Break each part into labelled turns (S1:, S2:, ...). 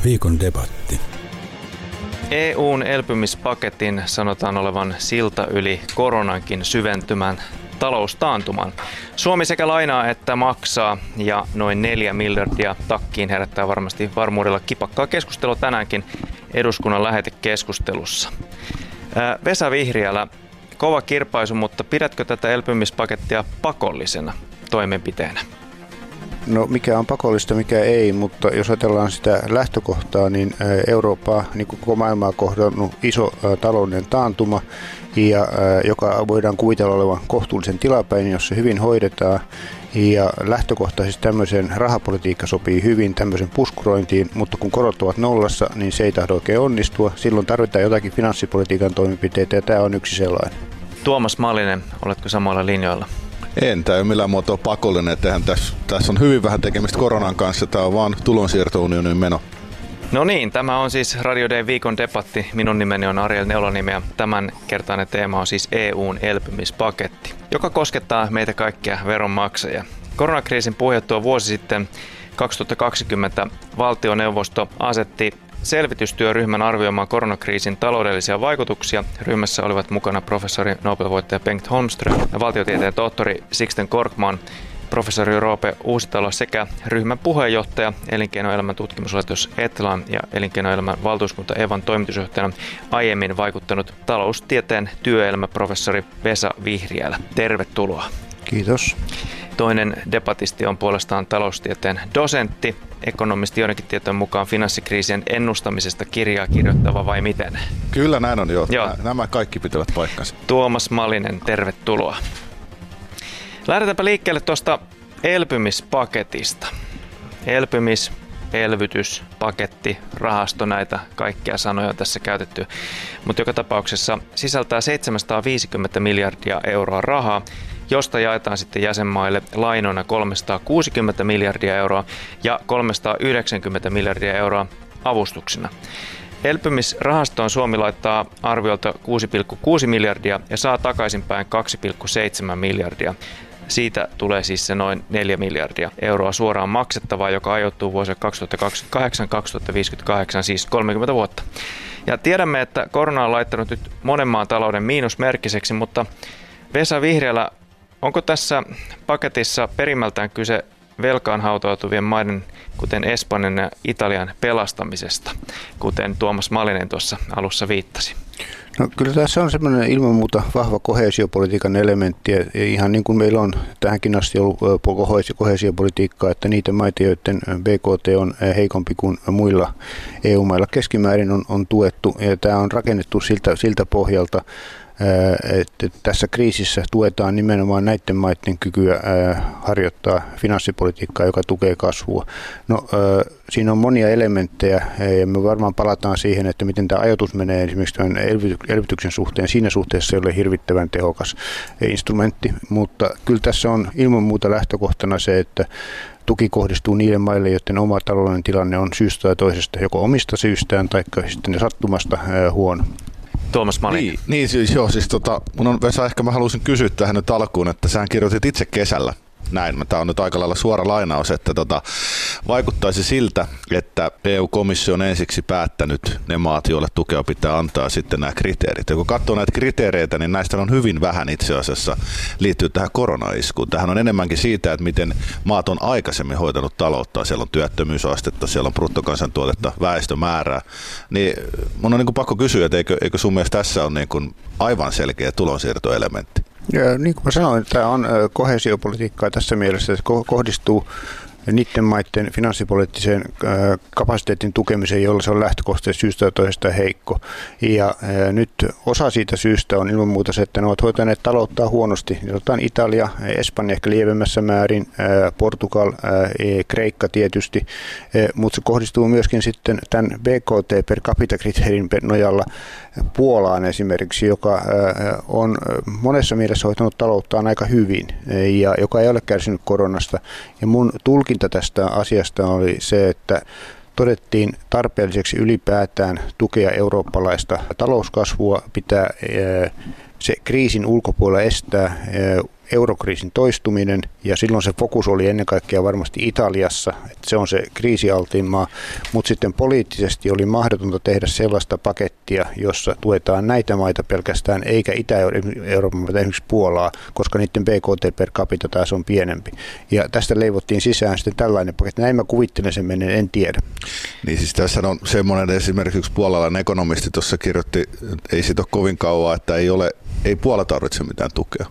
S1: Viikon debatti.
S2: EU:n elpymispaketin sanotaan olevan silta yli koronankin syventymän taloustaantuman. Suomi sekä lainaa että maksaa ja noin 4 miljardia takkiin herättää varmasti varmuudella kipakkaa keskustelua tänäänkin eduskunnan lähetekeskustelussa. Vesa Vihriälä, kova kirpaisu, mutta pidätkö tätä elpymispakettia pakollisena toimenpiteenä?
S3: No mikä on pakollista, mikä ei, mutta jos ajatellaan sitä lähtökohtaa, niin Eurooppaa, niin kuin koko maailmaa, kohdannut iso taloudellinen taantuma, ja joka voidaan kuvitella olevan kohtuullisen tilapäinen, jos se hyvin hoidetaan. Ja lähtökohtaisesti tämmöisen rahapolitiikka sopii hyvin tämmöisen puskurointiin, mutta kun korot ovat nollassa, niin se ei tahdo oikein onnistua. Silloin tarvitaan jotakin finanssipolitiikan toimenpiteitä, ja tämä on yksi sellainen.
S2: Tuomas Malinen, oletko samoilla linjoilla?
S4: En, tämä ei ole millään muotoa pakollinen, että tässä on hyvin vähän tekemistä koronan kanssa, tämä on vaan tulonsiirtounionin meno.
S2: No niin, tämä on siis Radio Day viikon debatti. Minun nimeni on Ariel Neulonimi ja tämän kertainen teema on siis EU:n elpymispaketti, joka koskettaa meitä kaikkia veronmaksajia. Koronakriisin puhjettua vuosi sitten 2020 valtioneuvosto asetti selvitystyöryhmän arvioimaan koronakriisin taloudellisia vaikutuksia. Ryhmässä olivat mukana professori Nobel-voittaja Bengt Holmström ja valtiotieteen tohtori Sixten Korkman, professori Roope Uusitalo sekä ryhmän puheenjohtaja, elinkeinoelämän tutkimuslaitos Etlan ja elinkeinoelämän valtuuskunta Evan toimitusjohtajana aiemmin vaikuttanut taloustieteen työelämäprofessori Vesa Vihriälä. Tervetuloa.
S3: Kiitos.
S2: Toinen debatisti on puolestaan taloustieteen dosentti, ekonomisti joidenkin tietojen mukaan finanssikriisien ennustamisesta kirjaa kirjoittava vai miten?
S4: Kyllä näin on, joo. Nämä kaikki pitävät paikkansa.
S2: Tuomas Malinen, tervetuloa. Lähdetäänpä liikkeelle tuosta elpymispaketista. Elvytys, paketti, rahasto, näitä kaikkia sanoja on tässä käytetty. Mutta joka tapauksessa sisältää 750 miljardia euroa rahaa, josta jaetaan sitten jäsenmaille lainoina 360 miljardia euroa ja 390 miljardia euroa avustuksina. Elpymisrahastoon Suomi laittaa arviolta 6,6 miljardia ja saa takaisinpäin 2,7 miljardia. Siitä tulee siis se noin 4 miljardia euroa suoraan maksettavaa, joka ajoittuu vuosille 2028-2058, siis 30 vuotta. Ja tiedämme, että korona on laittanut nyt monen maan talouden miinusmerkkiseksi, mutta Vesa Vihriälä, onko tässä paketissa perimmältään kyse velkaan hautautuvien maiden, kuten Espanjan ja Italian pelastamisesta, kuten Tuomas Malinen tuossa alussa viittasi?
S3: No, kyllä tässä on semmoinen ilman muuta vahva koheesiopolitiikan elementti, ja ihan niin kuin meillä on tähänkin asti ollut koheesiopolitiikkaa, että niitä maita, joiden BKT on heikompi kuin muilla EU-mailla keskimäärin on tuettu, ja tämä on rakennettu siltä pohjalta, että tässä kriisissä tuetaan nimenomaan näiden maiden kykyä harjoittaa finanssipolitiikkaa, joka tukee kasvua. No, siinä on monia elementtejä ja me varmaan palataan siihen, että miten tämä ajoitus menee esimerkiksi tämän elvytyksen suhteen. Siinä suhteessa ei ole hirvittävän tehokas instrumentti, mutta kyllä tässä on ilman muuta lähtökohtana se, että tuki kohdistuu niille maille, joiden oma taloudellinen tilanne on syystä tai toisesta, joko omista syystään tai sitten sattumasta huono.
S2: Tuomas Malinen.
S4: Niin siis mun on, Vesa, ehkä mä haluaisin kysyä tähän nyt alkuun, että sähän kirjoitit itse kesällä näin, tämä on nyt aika lailla suora lainaus, että vaikuttaisi siltä, että EU-komissio on ensiksi päättänyt ne maat, joille tukea pitää antaa sitten nämä kriteerit. Ja kun katsoo näitä kriteereitä, niin näistä on hyvin vähän itse asiassa liittyy tähän koronaiskuun. Tähän on enemmänkin siitä, että miten maat on aikaisemmin hoitanut taloutta. Siellä on työttömyysastetta, siellä on bruttokansantuotetta, väestömäärää. Niin mun on pakko kysyä, että eikö sun mielestä tässä on aivan selkeä tulonsiirtoelementti?
S3: Ja niin kuin mä sanoin, tämä on koheesiopolitiikkaa tässä mielessä, että kohdistuu niiden maiden finanssipoliittiseen kapasiteetin tukemiseen, jolla se on lähtökohtaisesti syystä ja toisesta heikko. Ja nyt osa siitä syystä on ilman muuta se, että ne ovat hoitaneet talouttaa huonosti. Otetaan Italia, Espanja ehkä lievemmässä määrin, Portugal, Kreikka tietysti, mutta se kohdistuu myöskin sitten tämän BKT per capita kriteerin nojalla Puolaan esimerkiksi, joka on monessa mielessä hoitanut talouttaan aika hyvin ja joka ei ole kärsinyt koronasta. Ja mun tulkinta tästä asiasta oli se, että todettiin tarpeelliseksi ylipäätään tukea eurooppalaista talouskasvua, pitää se kriisin ulkopuolella estää eurokriisin toistuminen, ja silloin se fokus oli ennen kaikkea varmasti Italiassa, että se on se kriisialtin maa, mutta sitten poliittisesti oli mahdotonta tehdä sellaista pakettia, jossa tuetaan näitä maita pelkästään, eikä Itä-Euroopan maita, esimerkiksi Puolaa, koska niiden BKT per capita taas on pienempi. Ja tästä leivottiin sisään sitten tällainen paketti. Näin mä kuvittelen sen menen, en tiedä.
S4: Niin siis tässä on semmoinen esimerkiksi puolalainen ekonomisti tuossa kirjoitti, ei siitä ole kovin kauan, että ei Puola tarvitse mitään tukea.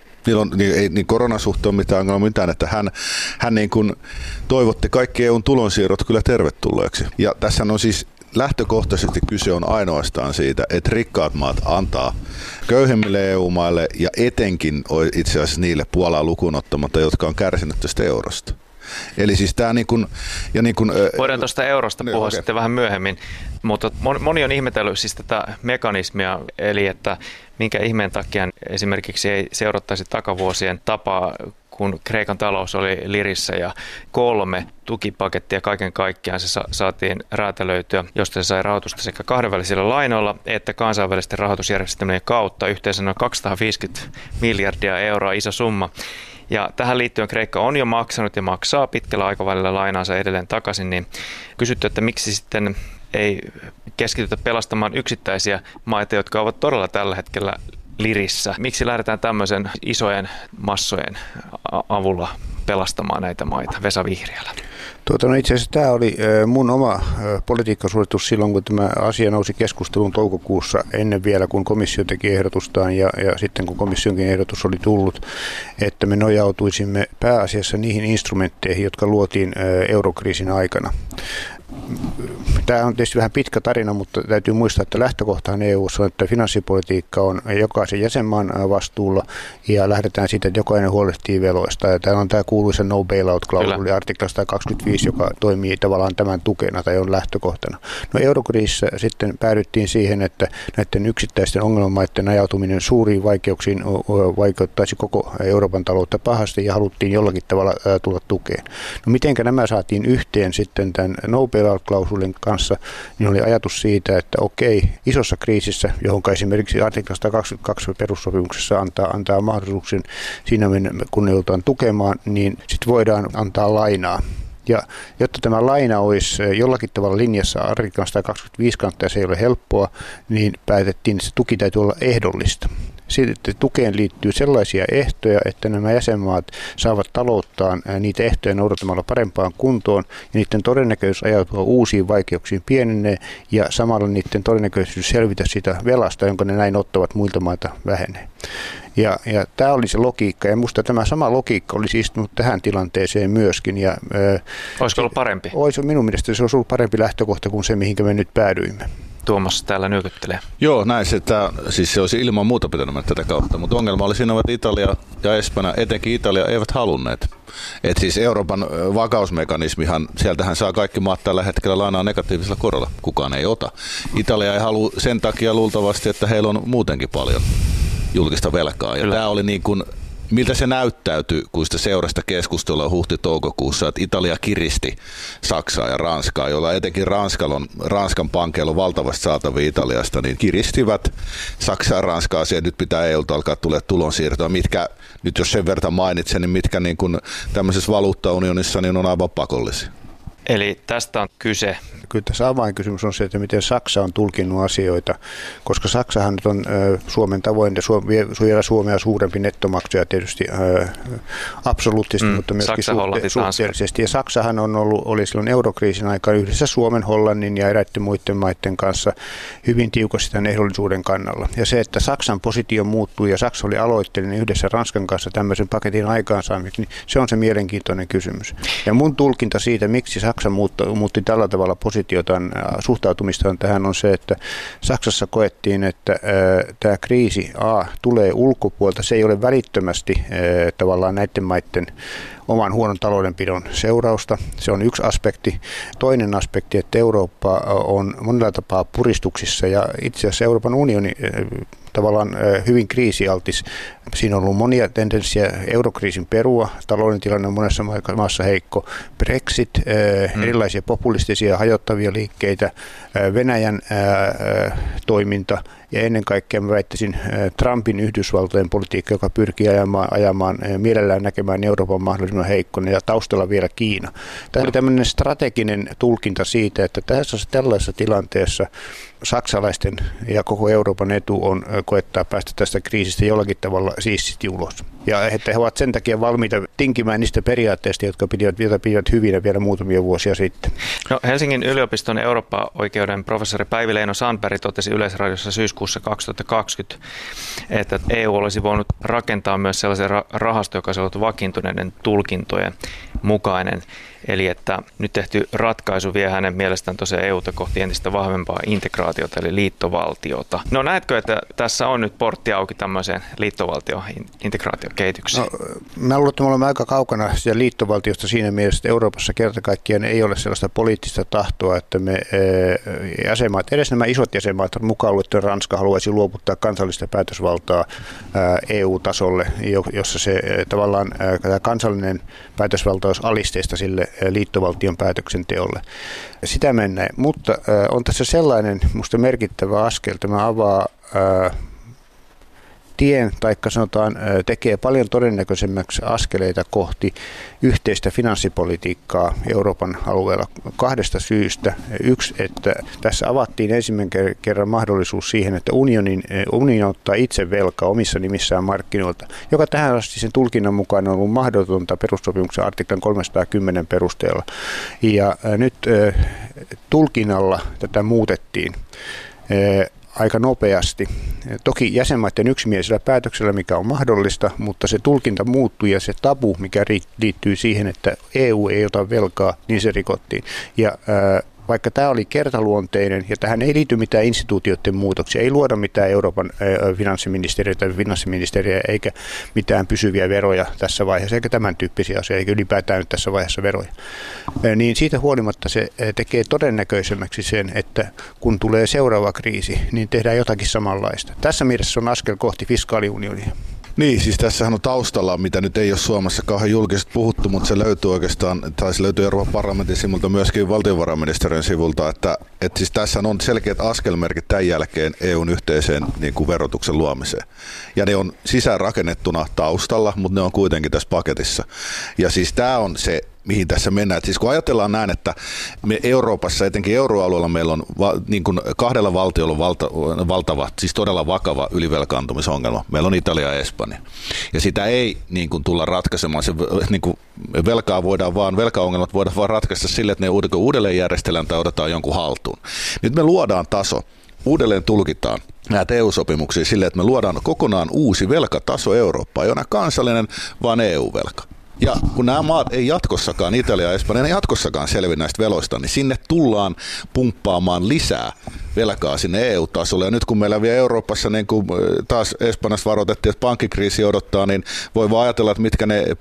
S4: Ei koronasuhteen ole mitään, että hän niin kuin toivotti kaikki EUn tulonsiirrot kyllä tervetulleeksi. Ja tässä on siis lähtökohtaisesti kyse on ainoastaan siitä, että rikkaat maat antaa köyhemmille EU-maille ja etenkin itse asiassa niille Puolaa lukuun ottamatta, jotka on kärsinyt tästä eurosta. Eli siis tämä
S2: voidaan tuosta eurosta puhua sitten vähän myöhemmin, mutta moni on ihmetellyt siis tätä mekanismia, eli että minkä ihmeen takia esimerkiksi ei seurattaisi takavuosien tapaa, kun Kreikan talous oli lirissä ja 3 tukipakettia kaiken kaikkiaan se saatiin räätälöityä, josta se sai rahoitusta sekä kahdenvälisillä lainoilla että kansainvälisten rahoitusjärjestelmien kautta yhteensä noin 250 miljardia euroa, iso summa. Ja tähän liittyen Kreikka on jo maksanut ja maksaa pitkällä aikavälillä lainaansa edelleen takaisin, niin kysytty, että miksi sitten ei keskitytä pelastamaan yksittäisiä maita, jotka ovat todella tällä hetkellä lirissä. Miksi lähdetään tämmöisen isojen massojen avulla pelastamaan näitä maita? Vesa Vihriälä.
S3: Itse asiassa tämä oli mun oma politiikkasuositus silloin, kun tämä asia nousi keskusteluun toukokuussa ennen vielä, kun komissio teki ehdotustaan ja sitten kun komissionkin ehdotus oli tullut, että me nojautuisimme pääasiassa niihin instrumentteihin, jotka luotiin eurokriisin aikana. Tämä on tietysti vähän pitkä tarina, mutta täytyy muistaa, että lähtökohtahan EU:ssa on, että finanssipolitiikka on jokaisen jäsenmaan vastuulla ja lähdetään siitä, että jokainen huolehtii veloista. Ja täällä on tämä kuuluisa no bailout-klausuli artikla 125, joka toimii tavallaan tämän tukena tai on lähtökohtana. No eurokriisissä sitten päädyttiin siihen, että näiden yksittäisten ongelmamaiden ajautuminen suuriin vaikeuksiin vaikeuttaisi koko Euroopan taloutta pahasti ja haluttiin jollakin tavalla tulla tukeen. No mitenkä nämä saatiin yhteen sitten tämän no bailout-klausulin kanssa, niin oli ajatus siitä, että okei, isossa kriisissä, johon esimerkiksi artikla 122 perussopimuksessa antaa mahdollisuuksia siinä kun ne joudutaan tukemaan, niin sitten voidaan antaa lainaa. Ja jotta tämä laina olisi jollakin tavalla linjassa artiklan 125 kanssa, ja se ei ole helppoa, niin päätettiin, että se tuki täytyy olla ehdollista. Sitten tukeen liittyy sellaisia ehtoja, että nämä jäsenmaat saavat talouttaan niitä ehtoja noudattamalla parempaan kuntoon, ja niiden todennäköisyys ajautua uusiin vaikeuksiin pienenee, ja samalla niiden todennäköisyys selvitä sitä velasta, jonka ne näin ottavat muilta mailta vähenee. Ja tämä oli se logiikka, ja minusta tämä sama logiikka olisi istunut tähän tilanteeseen myöskin.
S2: Olisiko ollut parempi?
S3: Minun mielestä se olisi ollut parempi lähtökohta kuin se, mihinkä me nyt päädyimme.
S2: Tuomas täällä nyökyttelee.
S4: Joo, näin se, että siis se olisi ilman muuta pitänyt mennä tätä kautta, mutta ongelma oli siinä, että Italia ja Espanja, etenkin Italia, eivät halunneet. Et siis Euroopan vakausmekanismihan, sieltähän saa kaikki maat tällä hetkellä lainaa negatiivisella korolla, kukaan ei ota. Italia ei halua sen takia luultavasti, että heillä on muutenkin paljon julkista velkaa. Ja tämä oli niin kuin, miltä se näyttäytyi, kun sitä seurasta keskustelua huhti-toukokuussa, että Italia kiristi Saksaa ja Ranskaa, jolla etenkin Ranskan pankeilla on valtavasti saatavia Italiasta, niin kiristivät Saksaa ja Ranskaa siihen, nyt pitää EU:lta alkaa tulee tulonsiirtoa, mitkä, nyt jos sen verran mainitsen, niin mitkä niin kuin tämmöisessä valuuttaunionissa niin on aivan pakollisia.
S2: Eli tästä on kyse.
S3: Kyllä tässä avainkysymys on se, että miten Saksa on tulkinnut asioita, koska Saksahan nyt on Suomen tavoin ja vielä Suomea suurempi nettomaksaja tietysti absoluuttisesti, mutta myöskin suhteellisesti. Ja Saksahan oli silloin eurokriisin aikaa yhdessä Suomen, Hollannin ja eräiden muiden maiden kanssa hyvin tiukasti tämän ehdollisuuden kannalla. Ja se, että Saksan positio muuttui ja Saksa oli aloitteellinen yhdessä Ranskan kanssa tämmöisen paketin aikaansaamiseksi, niin se on se mielenkiintoinen kysymys. Ja mun tulkinta siitä, miksi Saksa muutti tällä tavalla positiotaan, suhtautumistaan tähän on se, että Saksassa koettiin, että tämä kriisi tulee ulkopuolelta. Se ei ole välittömästi tavallaan näiden maiden oman huonon taloudenpidon seurausta. Se on yksi aspekti. Toinen aspekti, että Eurooppa on monella tapaa puristuksissa ja itse asiassa Euroopan unioni tavallaan hyvin kriisialtis. Siinä on ollut monia tendenssejä eurokriisin perua, talouden tilanne on monessa maassa heikko, Brexit, erilaisia populistisia hajottavia liikkeitä, Venäjän toiminta ja ennen kaikkea mä väittäisin Trumpin Yhdysvaltojen politiikka, joka pyrkii ajamaan mielellään näkemään Euroopan mahdollisimman heikkona ja taustalla vielä Kiina. Tämä oli tämmöinen strateginen tulkinta siitä, että tällaisessa tilanteessa saksalaisten ja koko Euroopan etu on koettaa päästä tästä kriisistä jollakin tavalla siististi ulos. Ja että he ovat sen takia valmiita tinkimään niistä periaatteista, jotka pidivät hyvinä vielä muutamia vuosia sitten.
S2: No, Helsingin yliopiston Eurooppa-oikeuden professori Päivi Leino-Sandberg totesi Yleisradiossa syyskuussa 2020, että EU olisi voinut rakentaa myös sellaisen rahaston, joka olisi ollut vakiintuneiden tulkintojen mukainen. Eli että nyt tehty ratkaisu vie hänen mielestään tosiaan EUta kohti entistä vahvempaa integraatiota, eli liittovaltiota. No näetkö, että tässä on nyt portti auki tämmöiseen liittovaltio-integraatiokehitykseen? No,
S3: mä luulen, että me olemme aika kaukana siitä liittovaltiosta siinä mielessä, että Euroopassa kerta kaikkiaan ei ole sellaista poliittista tahtoa, että me jäsenmaat, edes nämä isot jäsenmaat, mukaan luettuna Ranska, haluaisi luovuttaa kansallista päätösvaltaa EU-tasolle, jossa se tavallaan kansallinen päätösvalta olisi alisteista sille liittovaltion päätöksenteolle. Sitä mennään, mutta on tässä sellainen musta merkittävä askel, tämä avaa tien, taikka sanotaan tekee paljon todennäköisemmäksi askeleita kohti yhteistä finanssipolitiikkaa Euroopan alueella kahdesta syystä. Yksi, että tässä avattiin ensimmäinen kerran mahdollisuus siihen, että unioni ottaa itse velkaa omissa nimissään markkinoilta, joka tähän asti sen tulkinnan mukaan on ollut mahdotonta perussopimuksen artiklan 310 perusteella. Ja nyt tulkinnalla tätä muutettiin aika nopeasti. Toki jäsenmaiden yksimielisellä päätöksellä, mikä on mahdollista, mutta se tulkinta muuttui ja se tabu, mikä liittyy siihen, että EU ei ota velkaa, niin se rikottiin. Ja vaikka tämä oli kertaluonteinen ja tähän ei liity mitään instituutioiden muutoksia, ei luoda mitään Euroopan finanssiministeriä eikä mitään pysyviä veroja tässä vaiheessa, eikä tämän tyyppisiä asioita, eikä ylipäätään nyt tässä vaiheessa veroja. Niin siitä huolimatta se tekee todennäköisemmäksi sen, että kun tulee seuraava kriisi, niin tehdään jotakin samanlaista. Tässä mielessä on askel kohti fiskaaliunionia.
S4: Niin, siis tässähän on taustalla, mitä nyt ei ole Suomessa kauhean julkisesti puhuttu, mutta se löytyy oikeastaan, tai se löytyy Euroopan parlamentin sivulta, myöskin valtiovarainministeriön sivulta, että siis tässä on selkeät askelmerkit tämän jälkeen EUn yhteiseen niin kuin verotuksen luomiseen. Ja ne on sisäänrakennettuna taustalla, mutta ne on kuitenkin tässä paketissa. Ja siis tämä on se, mihin tässä mennään. Et siis kun ajatellaan näin, että me Euroopassa, etenkin euroalueella, meillä on niin kuin kahdella valtiolla valtava, siis todella vakava ylivelkaantumisongelma. Meillä on Italia ja Espanja. Ja sitä ei niin kuin tulla ratkaisemaan. Se, niin kuin velkaongelmat voidaan vaan ratkaista sille, että ne uudelleen järjestellään tai otetaan jonkun haltuun. Nyt me luodaan taso. Uudelleen tulkitaan näitä EU-sopimuksia sille, että me luodaan kokonaan uusi velkataso Eurooppaan, ei ole kansallinen, vaan EU-velka. Ja kun nämä maat ei jatkossakaan, Italia ja Espanja, ei jatkossakaan selviä näistä veloista, niin sinne tullaan pumppaamaan lisää velkaa sinne EU-tasolle. Ja nyt kun meillä vielä Euroopassa, niin kuin taas Espanjassa varoitettiin, että pankkikriisi odottaa, niin voi vaan ajatella, että mitkä ne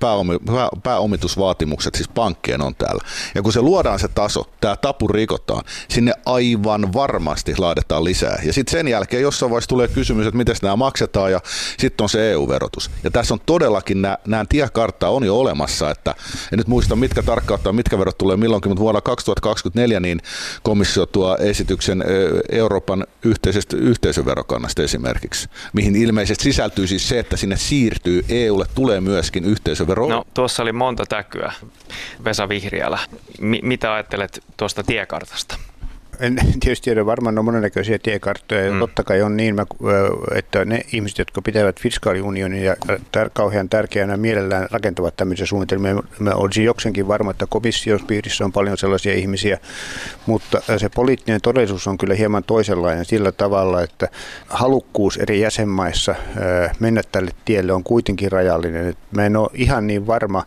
S4: pääomitusvaatimukset siis pankkien on täällä. Ja kun se luodaan se taso, tämä tapu rikotaan, sinne aivan varmasti laitetaan lisää. Ja sitten sen jälkeen jossain vaiheessa tulee kysymys, että miten nämä maksetaan, ja sitten on se EU-verotus. Ja tässä on todellakin, nämä tiekartta on jo olemassa, että en nyt muista mitkä tarkkauttaa, mitkä verot tulee milloinkin, mutta vuonna 2024 niin komissio tuo esityksen Euroopan yhteisestä yhteisöverokannasta esimerkiksi, mihin ilmeisesti sisältyy siis se, että sinne siirtyy, EUlle tulee myöskin yhteisövero.
S2: No tuossa oli monta täkyä. Vesa Vihriälä, mitä ajattelet tuosta tiekartasta?
S3: En tietysti tiedä, varmaan on monennäköisiä tiekarttoja. Totta kai on niin, että ne ihmiset, jotka pitävät fiskaaliunionin ja kauhean tärkeänä mielellään rakentavat tämmöisiä suunnitelmia. Mä olisin jokseenkin varma, että komission piirissä on paljon sellaisia ihmisiä, mutta se poliittinen todellisuus on kyllä hieman toisenlainen sillä tavalla, että halukkuus eri jäsenmaissa mennä tälle tielle on kuitenkin rajallinen. Mä en ole ihan niin varma,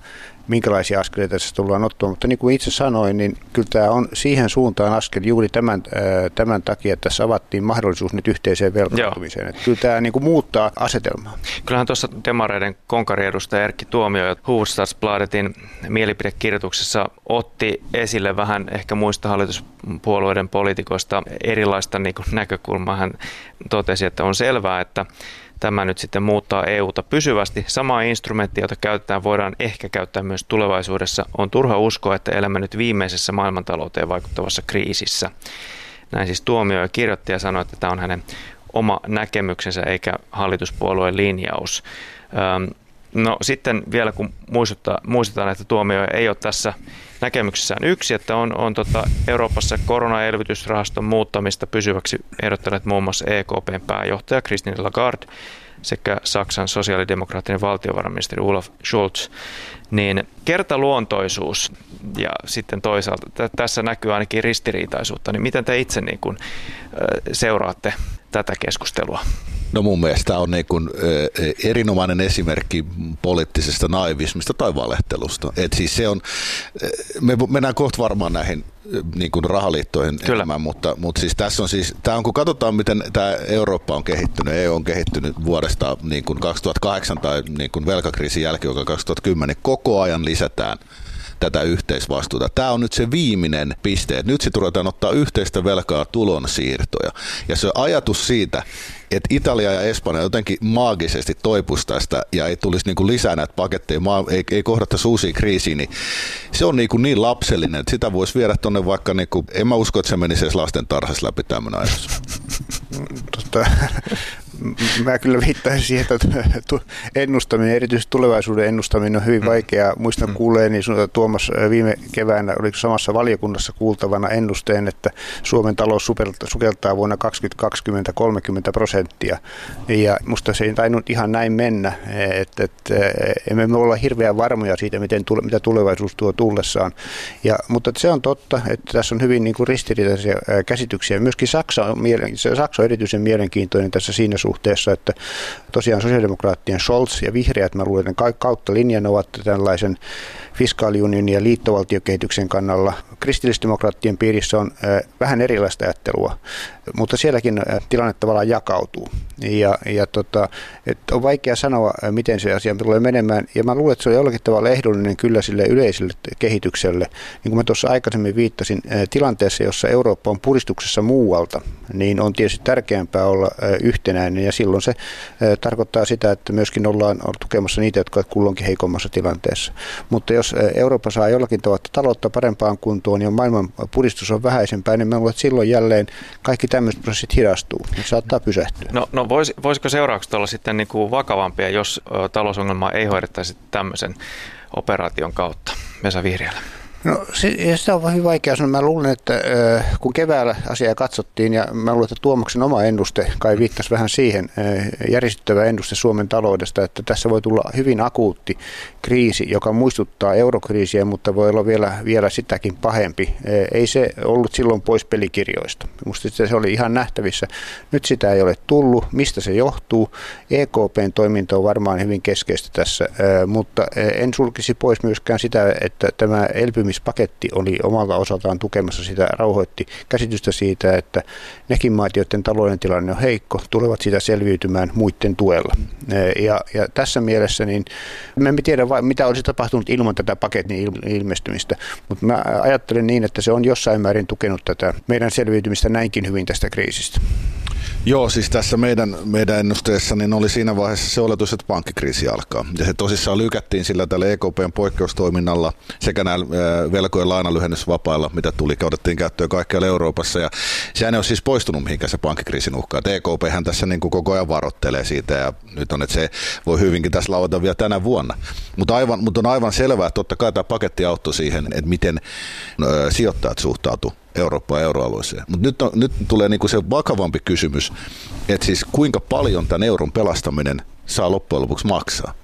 S3: minkälaisia askeleita tässä tullaan ottamaan. Mutta niin kuin itse sanoin, niin kyllä tämä on siihen suuntaan askel juuri tämän takia, että tässä avattiin mahdollisuus nyt yhteiseen velkaantumiseen. Että kyllä tämä niin kuin muuttaa asetelmaa.
S2: Kyllähän tuossa demareiden konkariedustaja Erkki Tuomioja Hufvudstadsbladetin mielipidekirjoituksessa otti esille vähän ehkä muista hallituspuolueiden poliitikoista erilaista niin kuin näkökulmaa. Hän totesi, että on selvää, että tämä nyt sitten muuttaa EUta pysyvästi. Samaa instrumenttia, jota käytetään, voidaan ehkä käyttää myös tulevaisuudessa. On turha uskoa, että elämme nyt viimeisessä maailmantalouteen vaikuttavassa kriisissä. Näin siis Tuomioja kirjoitti ja sanoi, että tämä on hänen oma näkemyksensä eikä hallituspuolueen linjaus. No sitten vielä kun muistetaan, että Tuomioja ei ole tässä näkemyksessään yksi, että on Euroopassa koronaelvytysrahaston muuttamista pysyväksi ehdottaneet muun muassa EKP:n pääjohtaja Christine Lagarde sekä Saksan sosiaalidemokraattinen valtiovarainministeri Olaf Scholz, niin kertaluontoisuus ja sitten toisaalta tässä näkyy ainakin ristiriitaisuutta, niin miten te itse niin kuin seuraatte tätä keskustelua?
S4: No mun mielestä tämä on niin kuin erinomainen esimerkki poliittisesta naivismista tai valehtelusta. Et siis se on, me mennään kohta varmaan näihin niin kuin rahaliittoihin enemmän, mutta siis tässä on siis, tämä on kun katsotaan miten tämä Eurooppa on kehittynyt, EU on kehittynyt vuodesta niin kuin 2008 tai niin kuin velkakriisin jälkeen, joka 2010, koko ajan lisätään tätä yhteisvastuuta. Tämä on nyt se viimeinen piste. Nyt se ruvetaan ottaa yhteistä velkaa tulonsiirtoja. Ja se ajatus siitä, että Italia ja Espanja jotenkin maagisesti toipuisi tästä ja ei tulisi niin kuin lisää näitä paketteja, ei kohdattaisi uusia kriisiä, niin se on niin lapsellinen, että sitä voisi viedä tuonne vaikka, en mä usko, että se menisi edes lasten tarhassa läpi tämmöinen ajatus.
S3: Mä kyllä viittaisin siihen, että ennustaminen, erityisesti tulevaisuuden ennustaminen on hyvin vaikeaa. Muistan kuulleeni Tuomas viime keväänä, oliko samassa valiokunnassa kuultavana ennusteen, että Suomen talous sukeltaa vuonna 2020 30%. Ja musta se ei tainnut ihan näin mennä, että emme me olla hirveän varmoja siitä, mitä tulevaisuus tuo tullessaan. Mutta se on totta, että tässä on hyvin niin kuin ristiriitaisia käsityksiä. Myöskin Saksa on erityisen mielenkiintoinen tässä siinä suhteessa, että tosiaan sosiaalidemokraattien Scholz ja vihreät, mä luulen, että kautta linjan ovat tällaisen fiskaaliunionin ja liittovaltiokehityksen kannalla. Kristillisdemokraattien piirissä on vähän erilaista ajattelua, mutta sielläkin tilanne tavallaan jakautuu. On vaikea sanoa, miten se asia tulee menemään, ja mä luulen, että se on jollakin tavalla ehdollinen kyllä sille yleiselle kehitykselle. Niin kuin mä tuossa aikaisemmin viittasin, tilanteessa, jossa Eurooppa on puristuksessa muualta, niin on tietysti tärkeämpää olla yhtenäinen, ja silloin se tarkoittaa sitä, että myöskin ollaan tukemassa niitä, jotka ovat kulloinkin heikommassa tilanteessa. Mutta jos Eurooppa saa jollakin tavalla taloutta parempaan kuntoon ja maailman puristus on vähäisempää, niin mä luulen, että silloin jälleen kaikki tämmöiset prosessit hidastuu. Ne saattaa pysähtyä.
S2: No voisiko seuraukset olla sitten niin kuin vakavampia, jos talousongelmaa ei hoidettaisi tämmöisen operaation kautta? Vesa Vihriälä.
S3: No sitä on hyvin vaikea sanoa. Mä luulen, että kun keväällä asiaa katsottiin, ja mä luulen, että Tuomaksen oma ennuste kai viittasi vähän siihen, järisyttävä ennuste Suomen taloudesta, että tässä voi tulla hyvin akuutti kriisi, joka muistuttaa eurokriisiä, mutta voi olla vielä sitäkin pahempi. Ei se ollut silloin pois pelikirjoista. Minusta se oli ihan nähtävissä. Nyt sitä ei ole tullut. Mistä se johtuu? EKPn toiminta on varmaan hyvin keskeistä tässä, mutta en sulkisi pois myöskään sitä, että tämä elpymispaketti oli omalta osaltaan tukemassa sitä, rauhoitti käsitystä siitä, että nekin maat, joiden talouden tilanne on heikko, tulevat sitä selviytymään muiden tuella. Ja tässä mielessä niin me emme tiedä, mitä olisi tapahtunut ilman tätä paketin ilmestymistä, mutta mä ajattelen niin, että se on jossain määrin tukenut tätä meidän selviytymistä näinkin hyvin tästä kriisistä.
S4: Joo, siis tässä meidän ennusteessa niin oli siinä vaiheessa se oletus, että pankkikriisi alkaa. Ja se tosissaan lykättiin sillä tällä EKPn poikkeustoiminnalla sekä näillä velkojen lainalyhennysvapailla, mitä tuli, otettiin käyttöön kaikkialla Euroopassa. Ja sehän ei ole siis poistunut mihinkään se pankkikriisin uhka. EKPhän tässä niin kuin koko ajan varoittelee siitä ja nyt on, että se voi hyvinkin tässä lauata vielä tänä vuonna. Mutta on aivan selvää, että totta kai tämä paketti auttoi siihen, että miten sijoittajat suhtautuu Eurooppaan ja euroalueeseen. Mutta nyt tulee niinku se vakavampi kysymys, että siis kuinka paljon tämän euron pelastaminen saa loppujen lopuksi maksaa.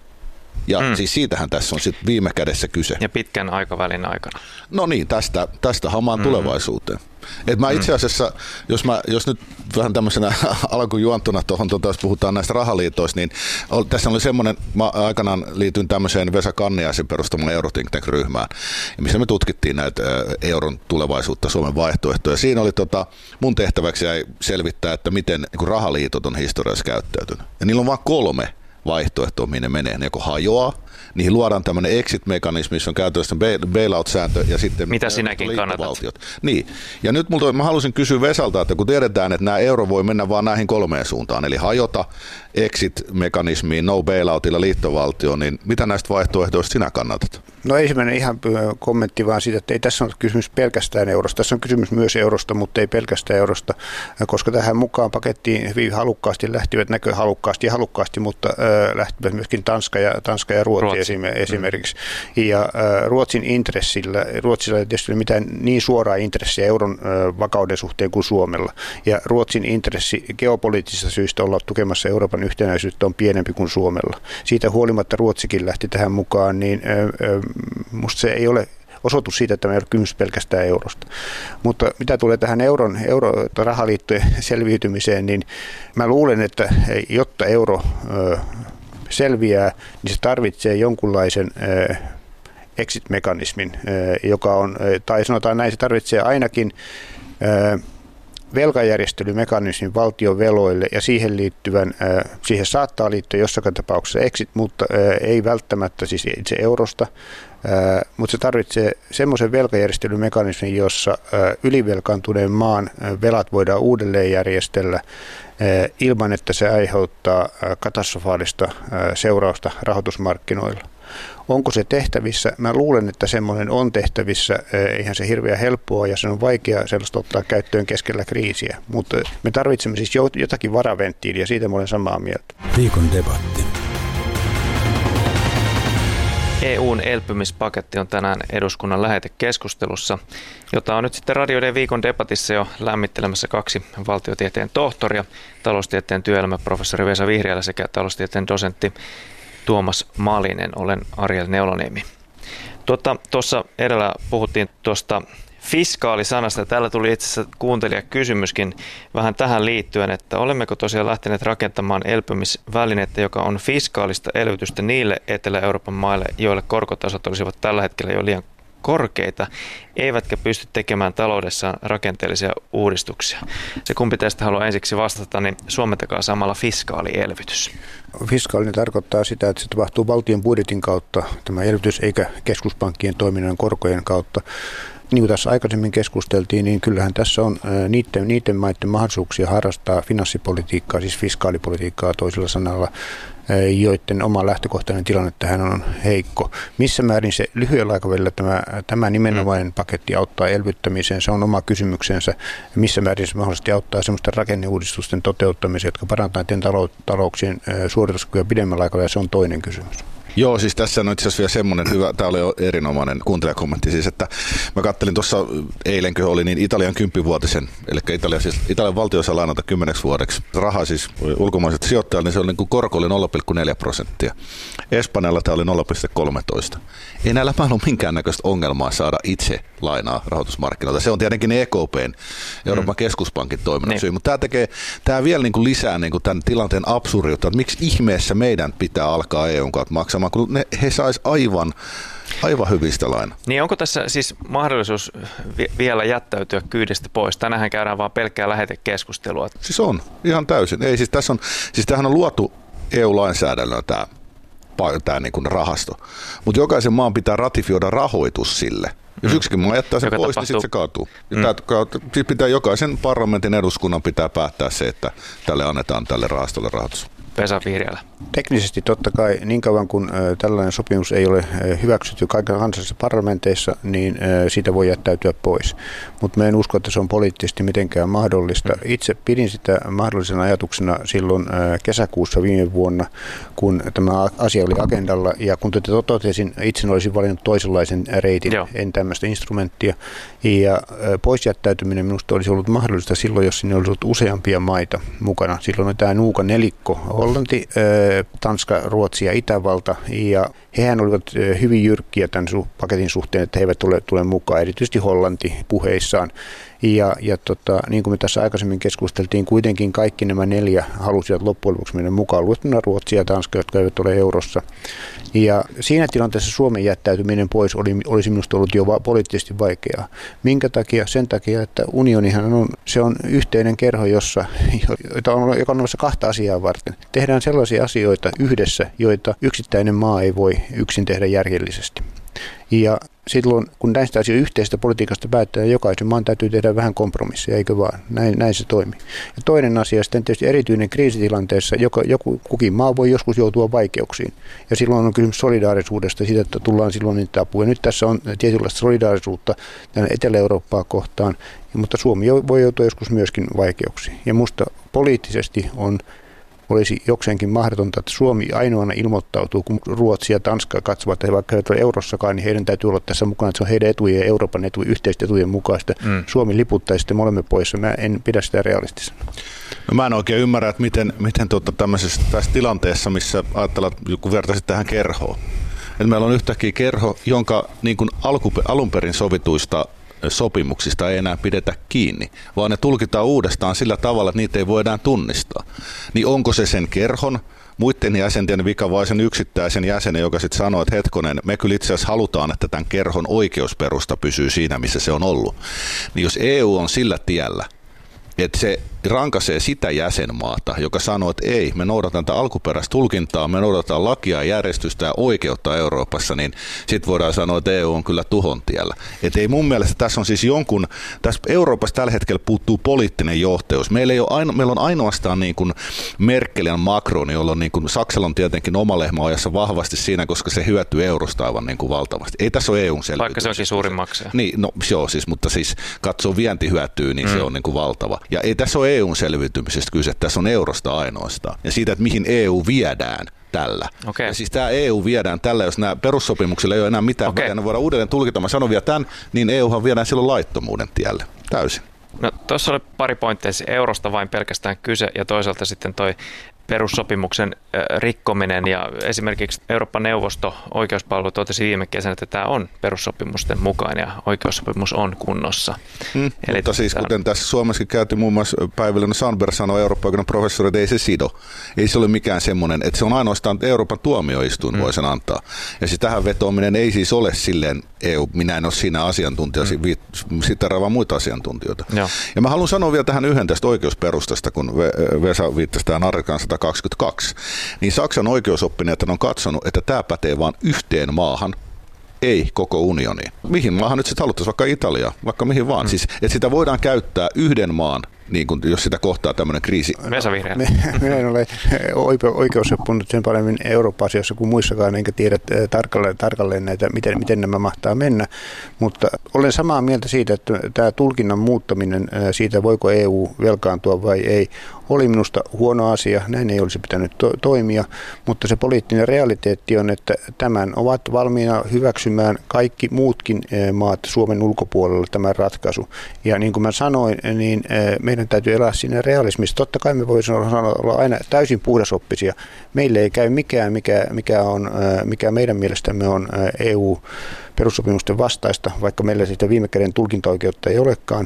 S4: Ja siis siitähän tässä on sitten viime kädessä kyse.
S2: Ja pitkän aikavälin aikana.
S4: No niin, tästä hamaan tulevaisuuteen. Mä itse asiassa, jos nyt vähän tämmöisenä alkujuontuna tuohon, jos puhutaan näistä rahaliitoista, niin tässä oli semmoinen, mä aikanaan liityin tämmöiseen Vesa Kanniaisen perustamaan Eurothink Tank-ryhmään, missä me tutkittiin näitä euron tulevaisuutta, Suomen vaihtoehtoja. Siinä oli mun tehtäväksi jäi selvittää, että miten niin rahaliitot on historiassa käyttäytynyt. Ja niillä on vain 3 vaihtoehtoa, minne menee. Ne joko hajoaa, niihin luodaan tämmöinen exit-mekanismi, missä on käytössä bailout-sääntö ja sitten
S2: mitä sinäkin kannatat.
S4: Niin. Ja nyt mä haluaisin kysyä Vesalta, että kun tiedetään, että nämä euro voi mennä vaan näihin 3 suuntaan, eli hajota, exit-mekanismiin, no bailoutilla liittovaltioon, niin mitä näistä vaihtoehdoista sinä kannatat?
S3: No ensimmäinen ihan kommentti vaan siitä, että ei tässä ole kysymys pelkästään eurosta. Tässä on kysymys myös eurosta, mutta ei pelkästään eurosta, koska tähän mukaan pakettiin hyvin halukkaasti lähtivät, näköhalukkaasti ja halukkaasti, mutta lähtivät myöskin Tanska ja Ruotsi. Esimerkiksi. Ja Ruotsin intressillä, Ruotsilla ei tietysti ole mitään niin suoraa intressiä euron vakauden suhteen kuin Suomella. Ja Ruotsin intressi geopoliittisista syistä olla tukemassa Euroopan yhtenäisyyttä on pienempi kuin Suomella. Siitä huolimatta Ruotsikin lähti tähän mukaan, niin musta se ei ole osoitus siitä, että me ei ole kysymys pelkästään eurosta. Mutta mitä tulee tähän rahaliittojen selviytymiseen, niin mä luulen, että jotta euro selviää, niin se tarvitsee jonkunlaisen exit-mekanismin, joka on, tai sanotaan näin, se tarvitsee ainakin velkajärjestelymekanismin valtion veloille ja siihen liittyvän, siihen saattaa liittyä jossakin tapauksessa exit, mutta ei välttämättä siis itse eurosta, mutta se tarvitsee semmoisen velkajärjestelymekanismin, jossa ylivelkaantuneen maan velat voidaan uudelleen järjestellä ilman, että se aiheuttaa katastrofaalista seurausta rahoitusmarkkinoilla. Onko se tehtävissä? Mä luulen, että semmoinen on tehtävissä. Eihän se hirveän helppoa ja se on vaikea sellaista ottaa käyttöön keskellä kriisiä. Mutta me tarvitsemme siis jotakin varaventtiiliä, siitä mä olen samaa mieltä.
S1: Viikon debatti.
S2: EUn elpymispaketti on tänään eduskunnan lähetekeskustelussa, jota on nyt sitten Radio Viikon debatissa jo lämmittelemässä 2 valtiotieteen tohtoria, taloustieteen työelämäprofessori Vesa Vihriälä sekä taloustieteen dosentti Tuomas Malinen. Olen Ariel Neuloniemi. Tuossa edellä puhuttiin tuosta fiskaalisanasta. Täällä tuli itse asiassa kuuntelijakysymyskin vähän tähän liittyen, että olemmeko tosiaan lähteneet rakentamaan elpymisvälinettä, joka on fiskaalista elvytystä niille Etelä-Euroopan maille, joille korkotasot olisivat tällä hetkellä jo liian korkeita, eivätkä pysty tekemään taloudessaan rakenteellisia uudistuksia. Se kumpi teistä haluaa ensiksi vastata, niin suomentakaa samalla fiskaalielvytys.
S3: Fiskaalinen tarkoittaa sitä, että se tapahtuu valtion budjetin kautta, tämä elvytys, eikä keskuspankkien toiminnan korkojen kautta. Niin kuin tässä aikaisemmin keskusteltiin, niin kyllähän tässä on niiden maiden mahdollisuuksia harrastaa finanssipolitiikkaa, siis fiskaalipolitiikkaa toisella sanalla, joiden oma lähtökohtainen tilanne tähän on heikko. Missä määrin se lyhyellä aikavälillä tämä nimenomainen paketti auttaa elvyttämiseen, se on oma kysymyksensä. Missä määrin se mahdollisesti auttaa sellaisten rakenneuudistusten toteuttamiseen, jotka parantaa talouksien suorituskykyä pidemmällä aikavälillä, se on toinen kysymys.
S4: Joo, siis tässä on itse asiassa vielä semmoinen hyvä, tämä oli erinomainen kuuntelijakommentti, siis että mä kattelin tuossa eilen, kun oli niin Italian 10-vuotisen, eli Italian valtio saa lainata 10 vuodeksi rahaa siis ulkomaiset sijoittajat, niin se oli niin kuin korko oli 0,4%. Espanjalla tämä oli 0,13%. Ei näillä mailla ole minkäännäköistä ongelmaa saada itse lainaa rahoitusmarkkinoilta. Se on tietenkin EKP:n, Euroopan keskuspankin toiminnan syy, mutta tämä vielä niin kuin lisää niin kuin tämän tilanteen absurdiutta, että miksi ihmeessä meidän pitää alkaa EUn kautta maksamaan, kun he sais aivan hyvistä lainaa.
S2: Niin onko tässä siis mahdollisuus vielä jättäytyä kyydistä pois? Tänähän käydään vaan pelkkää lähetekeskustelua.
S4: Siis on, ihan täysin. Ei, siis tämähän on luotu EU-lainsäädännöllä tämä niin kuin rahasto, mutta jokaisen maan pitää ratifioida rahoitus sille. Jos yksikin maa jättää sen pois, niin sitten se kaatuu. Siis pitää jokaisen parlamentin eduskunnan pitää päättää se, että tälle annetaan tälle rahastolle rahoitus.
S2: Vesa Vihriälä.
S3: Teknisesti totta kai niin kauan kuin tällainen sopimus ei ole hyväksytty kaikilla kansallisissa parlamenteissa, niin siitä voi jättäytyä pois. Mutta mä en usko, että se on poliittisesti mitenkään mahdollista. Itse pidin sitä mahdollisena ajatuksena silloin kesäkuussa viime vuonna, kun tämä asia oli agendalla. Ja kun totesin, itse olisin valinnut toisenlaisen reitin, en tämmöistä instrumenttia. Ja pois jättäytyminen minusta olisi ollut mahdollista silloin, jos sinne olisi ollut useampia maita mukana. Silloin on tämä nuuka nelikko. Hollanti, Tanska, Ruotsi ja Itävalta, ja hehän olivat hyvin jyrkkiä tämän paketin suhteen, että he eivät tule mukaan, erityisesti Hollanti puheissaan. Ja niin kuin me tässä aikaisemmin keskusteltiin, kuitenkin kaikki nämä 4 halusivat loppujen lopuksi mennä mukaan, luettuna Ruotsia ja Tanska, jotka eivät ole eurossa. Ja siinä tilanteessa Suomen jättäytyminen pois olisi minusta ollut jo poliittisesti vaikeaa. Minkä takia? Sen takia, että unionihan on yhteinen kerho, joka on olemassa 2 asiaa varten. Tehdään sellaisia asioita yhdessä, joita yksittäinen maa ei voi yksin tehdä järjellisesti. Ja silloin, kun näistä asioista yhteisestä politiikasta päättää, jokaisen maan täytyy tehdä vähän kompromisseja, eikö vaan? Näin se toimii. Ja toinen asia sitten tietysti erityinen kriisitilanteessa, kukin maa voi joskus joutua vaikeuksiin. Ja silloin on kysymys solidaarisuudesta, siitä, että tullaan silloin niitä apuja. Nyt tässä on tietynlaista solidaarisuutta tänne Etelä-Eurooppaa kohtaan, mutta Suomi voi joutua joskus myöskin vaikeuksiin. Ja musta poliittisesti olisi jokseenkin mahdotonta, että Suomi ainoana ilmoittautuu, kun Ruotsi ja Tanska katsovat, että vaikka he eivät ole eurossakaan, niin heidän täytyy olla tässä mukana, että se on heidän etujen ja Euroopan yhteisten etujen mukaista. Suomi liputtaisi sitten molemmat pois, mä en pidä sitä realistisena.
S4: No mä en oikein ymmärrä, että miten tässä tilanteessa, missä ajatellaan, kun vertaisit tähän kerhoon, että meillä on yhtäkkiä kerho, jonka niin kuin alun perin sovituista sopimuksista ei enää pidetä kiinni, vaan ne tulkitaan uudestaan sillä tavalla, että niitä ei voi enää tunnistaa. Niin onko se sen kerhon, muiden jäsenten vika vai sen yksittäisen jäsenen, joka sitten sanoo, että hetkonen, me kyllä itse asiassa halutaan, että tämän kerhon oikeusperusta pysyy siinä, missä se on ollut. Niin jos EU on sillä tiellä, että se rankaisee sitä jäsenmaata, joka sanoo, että ei, me noudatan tätä alkuperäistä tulkintaa, me noudataan lakia, järjestystä ja oikeutta Euroopassa, niin sitten voidaan sanoa, että EU on kyllä tuhon tiellä. Että ei mun mielestä tässä on siis tässä Euroopassa tällä hetkellä puuttuu poliittinen johtajuus. Meillä on ainoastaan niin kuin Merkel ja Macron, jolloin niin kuin Saksalla on tietenkin oma lehmä ajassa vahvasti siinä, koska se hyötyy eurosta aivan niin kuin valtavasti. Ei tässä ole EUn selviytymistä.
S2: Vaikka se onkin suurin maksaja.
S4: Niin, no joo siis, mutta siis katsoo vientihyötyä, niin se on niin kuin valtava. Ja ei tässä ole EUn selviytymisestä kyse, tässä on eurosta ainoastaan. Ja siitä, että mihin EU viedään tällä.
S2: Okay.
S4: Ja siis tämä EU viedään tällä, jos nämä perussopimuksilla ei ole enää mitään väliä, ne voidaan uudelleen tulkita. Mä sanon vielä tämän, niin EUhan viedään silloin laittomuuden tielle. Täysin.
S2: No tuossa oli pari pointteja, eurosta vain pelkästään kyse ja toisaalta sitten toi perussopimuksen rikkominen ja esimerkiksi Euroopan neuvosto oikeuspalvelu totesi viime kesänä, että tämä on perussopimusten mukaan ja oikeussopimus on kunnossa.
S4: Eli mutta siis kuten tässä Suomessakin käytiin muun muassa Päivilänä Sandberg sanoi Eurooppa-oikeuden professori, että ei se sido. Ei se ole mikään semmoinen, että se on ainoastaan Euroopan tuomioistuin voi sen antaa. Ja siis tähän vetoaminen ei siis ole silleen EU, minä en ole siinä asiantuntija, sitten vaan muita asiantuntijoita. Joo. Ja mä haluan sanoa vielä tähän yhden tästä oikeusperustasta, kun Vesa viittasi tähän artikaan 122, niin Saksan oikeusoppineet on katsonut, että tämä pätee vain yhteen maahan, ei koko unioniin. Mihin maahan nyt sitten haluttaisiin, vaikka Italia, vaikka mihin vaan. Siis, että sitä voidaan käyttää yhden maan, niin kun, jos sitä kohtaa tämmöinen kriisi.
S3: Minä en ole oikeusoppunut sen paremmin Eurooppa-asioissa kuin muissakaan, enkä tiedä tarkalleen näitä, miten nämä mahtaa mennä. Mutta olen samaa mieltä siitä, että tämä tulkinnan muuttaminen siitä, voiko EU velkaantua vai ei, oli minusta huono asia. Näin ei olisi pitänyt toimia, mutta se poliittinen realiteetti on, että tämän ovat valmiina hyväksymään kaikki muutkin maat Suomen ulkopuolella tämän ratkaisu. Ja niin kuin mä sanoin, niin meidän täytyy elää siinä realismissa. Totta kai me voisimme olla aina täysin puhdasoppisia. Meille ei käy mikään, mikä meidän mielestämme on EU-perussopimusten vastaista, vaikka meillä siitä viime käden tulkintaoikeutta ei olekaan.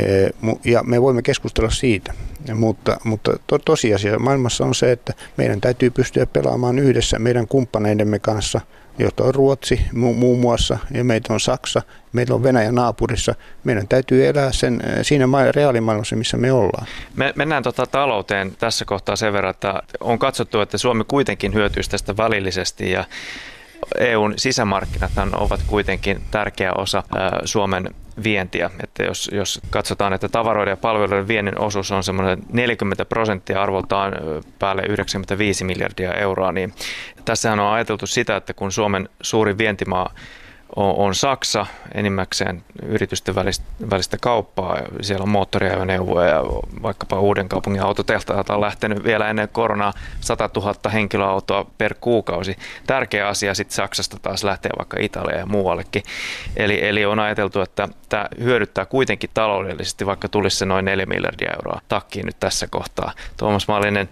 S3: Ja me voimme keskustella siitä. Mutta tosiasia maailmassa on se, että meidän täytyy pystyä pelaamaan yhdessä meidän kumppaneidemme kanssa, joita on Ruotsi muun muassa, ja meitä on Saksa, meillä on Venäjä naapurissa. Meidän täytyy elää siinä reaalimaailmassa, missä me ollaan.
S2: Mennään talouteen tässä kohtaa sen verran, että on katsottu, että Suomi kuitenkin hyötyisi tästä välillisesti, ja EUn sisämarkkinat ovat kuitenkin tärkeä osa Suomen vientiä. Että jos katsotaan, että tavaroiden ja palveluiden viennin osuus on semmoinen 40% arvoltaan päälle 95 miljardia euroa, niin tässähän on ajateltu sitä, että kun Suomen suurin vientimaa on Saksa, enimmäkseen yritysten välistä kauppaa. Siellä on moottoriajoneuvoja ja vaikkapa Uudenkaupungin autotehtaat on lähtenyt vielä ennen koronaa 100 000 henkilöautoa per kuukausi. Tärkeä asia sitten Saksasta taas lähtee vaikka Italiaan ja muuallekin. Eli on ajateltu, että tämä hyödyttää kuitenkin taloudellisesti, vaikka tulisi se noin 4 miljardia euroa takkiin nyt tässä kohtaa. Tuomas Malinen,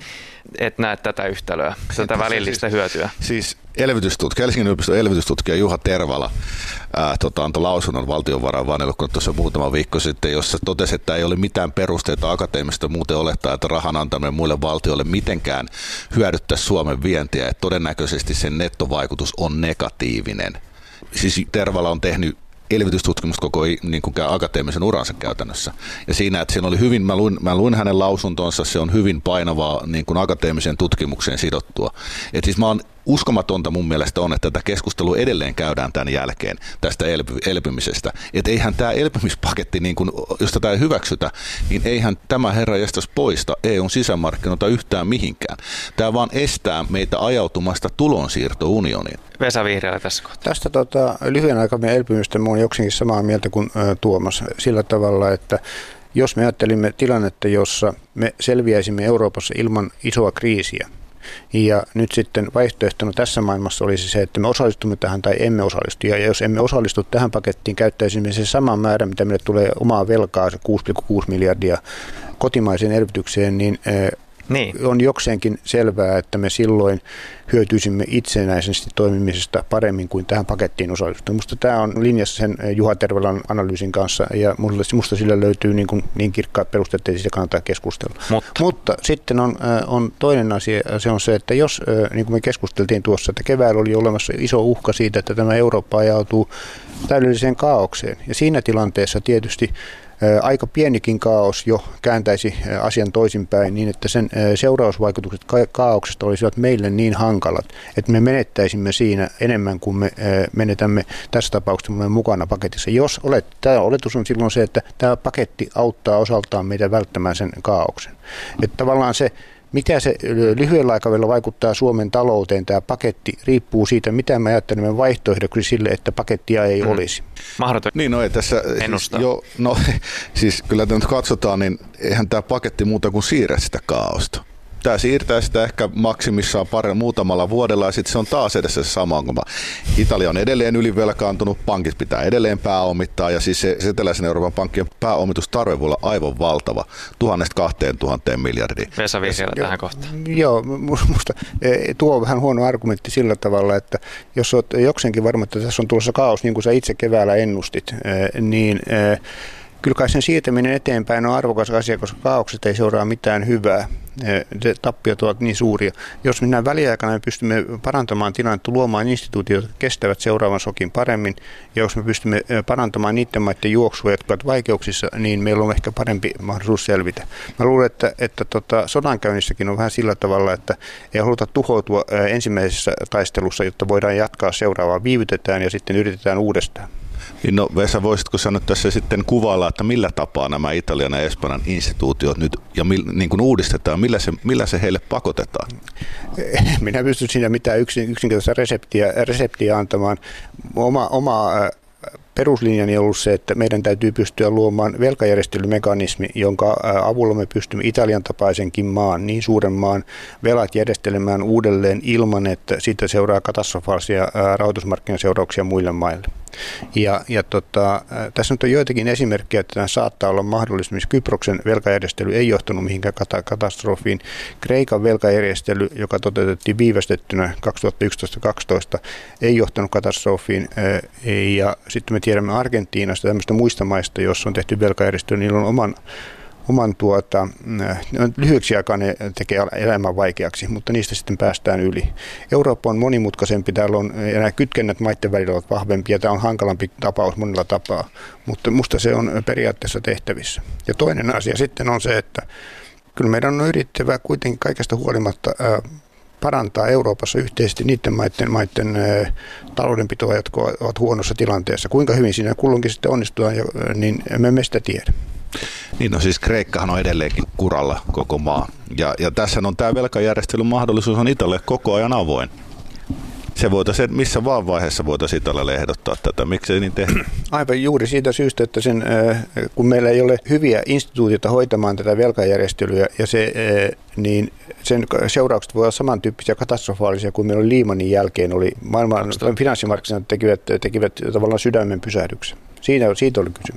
S2: et näe tätä yhtälöä, tätä välillistä hyötyä?
S4: Siis Helsingin yliopiston elvytystutkija Juha Tervala antoi lausunnon valtiovarainvaliokunnalle tuossa muutama viikko sitten, jossa totesi, että ei ole mitään perusteita akateemista muuten olettaa, että rahan antaminen muille valtioille mitenkään hyödyttää Suomen vientiä, että todennäköisesti sen nettovaikutus on negatiivinen. Siis Tervala on tehnyt elvytystutkimusta koko niin kuin akateemisen uransa käytännössä. Ja siinä, että siinä oli hyvin, mä luin hänen lausuntonsa, se on hyvin painavaa niin kuin akateemiseen tutkimukseen sidottua. Et siis mä oon uskomatonta mun mielestä on, että tätä keskustelua edelleen käydään tämän jälkeen tästä elpymisestä. Että eihän tämä elpymispaketti, niin kun, jos tätä ei hyväksytä, niin eihän tämä herra jästäisi poista EUn sisämarkkinoita yhtään mihinkään. Tämä vaan estää meitä ajautumasta tulonsiirtounioniin.
S2: Vesa Vihriälä tässä kohtaa.
S3: Tästä lyhyen aikavälin elpymistä mä oon jokseenkin samaa mieltä kuin Tuomas sillä tavalla, että jos me ajattelimme tilannetta, jossa me selviäisimme Euroopassa ilman isoa kriisiä, ja nyt sitten vaihtoehtona tässä maailmassa olisi se, että me osallistumme tähän tai emme osallistu. Ja jos emme osallistu tähän pakettiin, käyttäisimme se sama määrä, mitä meille tulee omaa velkaa, se 6,6 miljardia kotimaiseen elvytykseen, niin on jokseenkin selvää, että me silloin hyötyisimme itsenäisesti toimimisesta paremmin kuin tähän pakettiin osallistua. Minusta tämä on linjassa sen Juha Tervalan analyysin kanssa, ja minusta sillä löytyy niin kirkkaat perusteet, että siitä kannattaa keskustella. Mutta sitten on toinen asia, se on se, että jos, niin kuin me keskusteltiin tuossa, että keväällä oli olemassa iso uhka siitä, että tämä Eurooppa ajautuu täydelliseen kaaukseen, ja siinä tilanteessa tietysti aika pienikin kaos jo kääntäisi asian toisinpäin niin, että sen seurausvaikutukset kaauksesta olisivat meille niin hankalat, että me menettäisimme siinä enemmän kuin me menetämme tässä tapauksessa mukana paketissa. Tämä oletus on silloin se, että tämä paketti auttaa osaltaan meitä välttämään sen kaaoksen. Että tavallaan se, mitä se lyhyellä aikavälillä vaikuttaa Suomen talouteen, tämä paketti, riippuu siitä, mitä me ajattelemme vaihtoehdoksi sille, että pakettia ei olisi.
S2: Mahdoton.
S4: Niin, ei tässä
S2: ennustaa.
S4: Siis kyllä nyt katsotaan, niin eihän tämä paketti muuta kuin siirrä sitä kaaosta. Tämä siirtää sitä ehkä maksimissaan muutamalla vuodella ja sitten se on taas edessä se sama ongelma. Italia on edelleen ylivelkaantunut, pankit pitää edelleen pääomittaa ja siis se eteläisen Euroopan pankkien pääomitustarve voi olla aivan valtava, 1,000–2,000 miljardia.
S2: Vesa Vihriälä tähän kohtaan.
S3: Joo, musta tuo on vähän huono argumentti sillä tavalla, että jos olet jokseenkin varma, että tässä on tulossa kaos, niin kuin sä itse keväällä ennustit, niin kyllä kai sen siirtäminen eteenpäin on arvokas asia, koska kaaokset ei seuraa mitään hyvää. Tappiot ovat niin suuria. Jos mennään väliaikana, me pystymme parantamaan tilannetta, luomaan instituutiot, jotka kestävät seuraavan shokin paremmin. Ja jos me pystymme parantamaan niiden maiden juoksua, jotka ovat vaikeuksissa, niin meillä on ehkä parempi mahdollisuus selvitä. Mä luulen, että sodankäynnissäkin on vähän sillä tavalla, että ei haluta tuhoutua ensimmäisessä taistelussa, jotta voidaan jatkaa seuraavaa. Viivytetään ja sitten yritetään uudestaan.
S4: Niin Vesa, voisitko sä nyt tässä sitten kuvailla, että millä tapaa nämä Italian ja Espanjan instituutiot nyt ja niin kuin uudistetaan, millä se heille pakotetaan?
S3: Minä pystyn siinä mitään yksinkertaista reseptiä antamaan. Oma peruslinjani on ollut se, että meidän täytyy pystyä luomaan velkajärjestelymekanismi, jonka avulla me pystymme Italian tapaisenkin maan, niin suuren maan velat järjestelemään uudelleen ilman, että siitä seuraa katastrofaalisia rahoitusmarkkinaseurauksia muille maille. Tässä nyt on joitakin esimerkkejä, että tämä saattaa olla mahdollista. Kyproksen velkajärjestely ei johtanut mihinkään katastrofiin. Kreikan velkajärjestely, joka toteutettiin viivästettynä 2011-2012, ei johtanut katastrofiin. Ja sitten me tiedämme Argentiinasta ja tämmöistä muista maista, joissa on tehty velkajärjestely, niillä on oman lyhyeksi aikaa ne tekee elämän vaikeaksi, mutta niistä sitten päästään yli. Eurooppa on monimutkaisempi, täällä on, ja nämä kytkennät maiden välillä ovat vahvempia, tämä on hankalampi tapaus monella tapaa, mutta musta se on periaatteessa tehtävissä. Ja toinen asia sitten on se, että kyllä meidän on yritettävä kuitenkin kaikesta huolimatta parantaa Euroopassa yhteisesti niiden maiden taloudenpitoa, jotka ovat huonossa tilanteessa. Kuinka hyvin siinä kulloinkin sitten onnistutaan, niin emme sitä tiedä.
S4: Niin no siis Kreikkahan on edelleenkin kuralla koko maa. Ja tässä on tämä velkajärjestelyn mahdollisuus on Italia koko ajan avoin. Se voitaisiin, missä vaan vaiheessa voitaisiin Italialle ehdottaa tätä. Miksi ei niin tehdä?
S3: Aivan juuri siitä syystä, että kun meillä ei ole hyviä instituutioita hoitamaan tätä velkajärjestelyä, ja niin sen seuraukset voivat olla samantyyppisiä katastrofaalisia kuin meillä oli Lehmanin jälkeen. Maailman finanssimarkkinat tekivät tavallaan sydämen pysähdyksen. Siitä oli kysymys.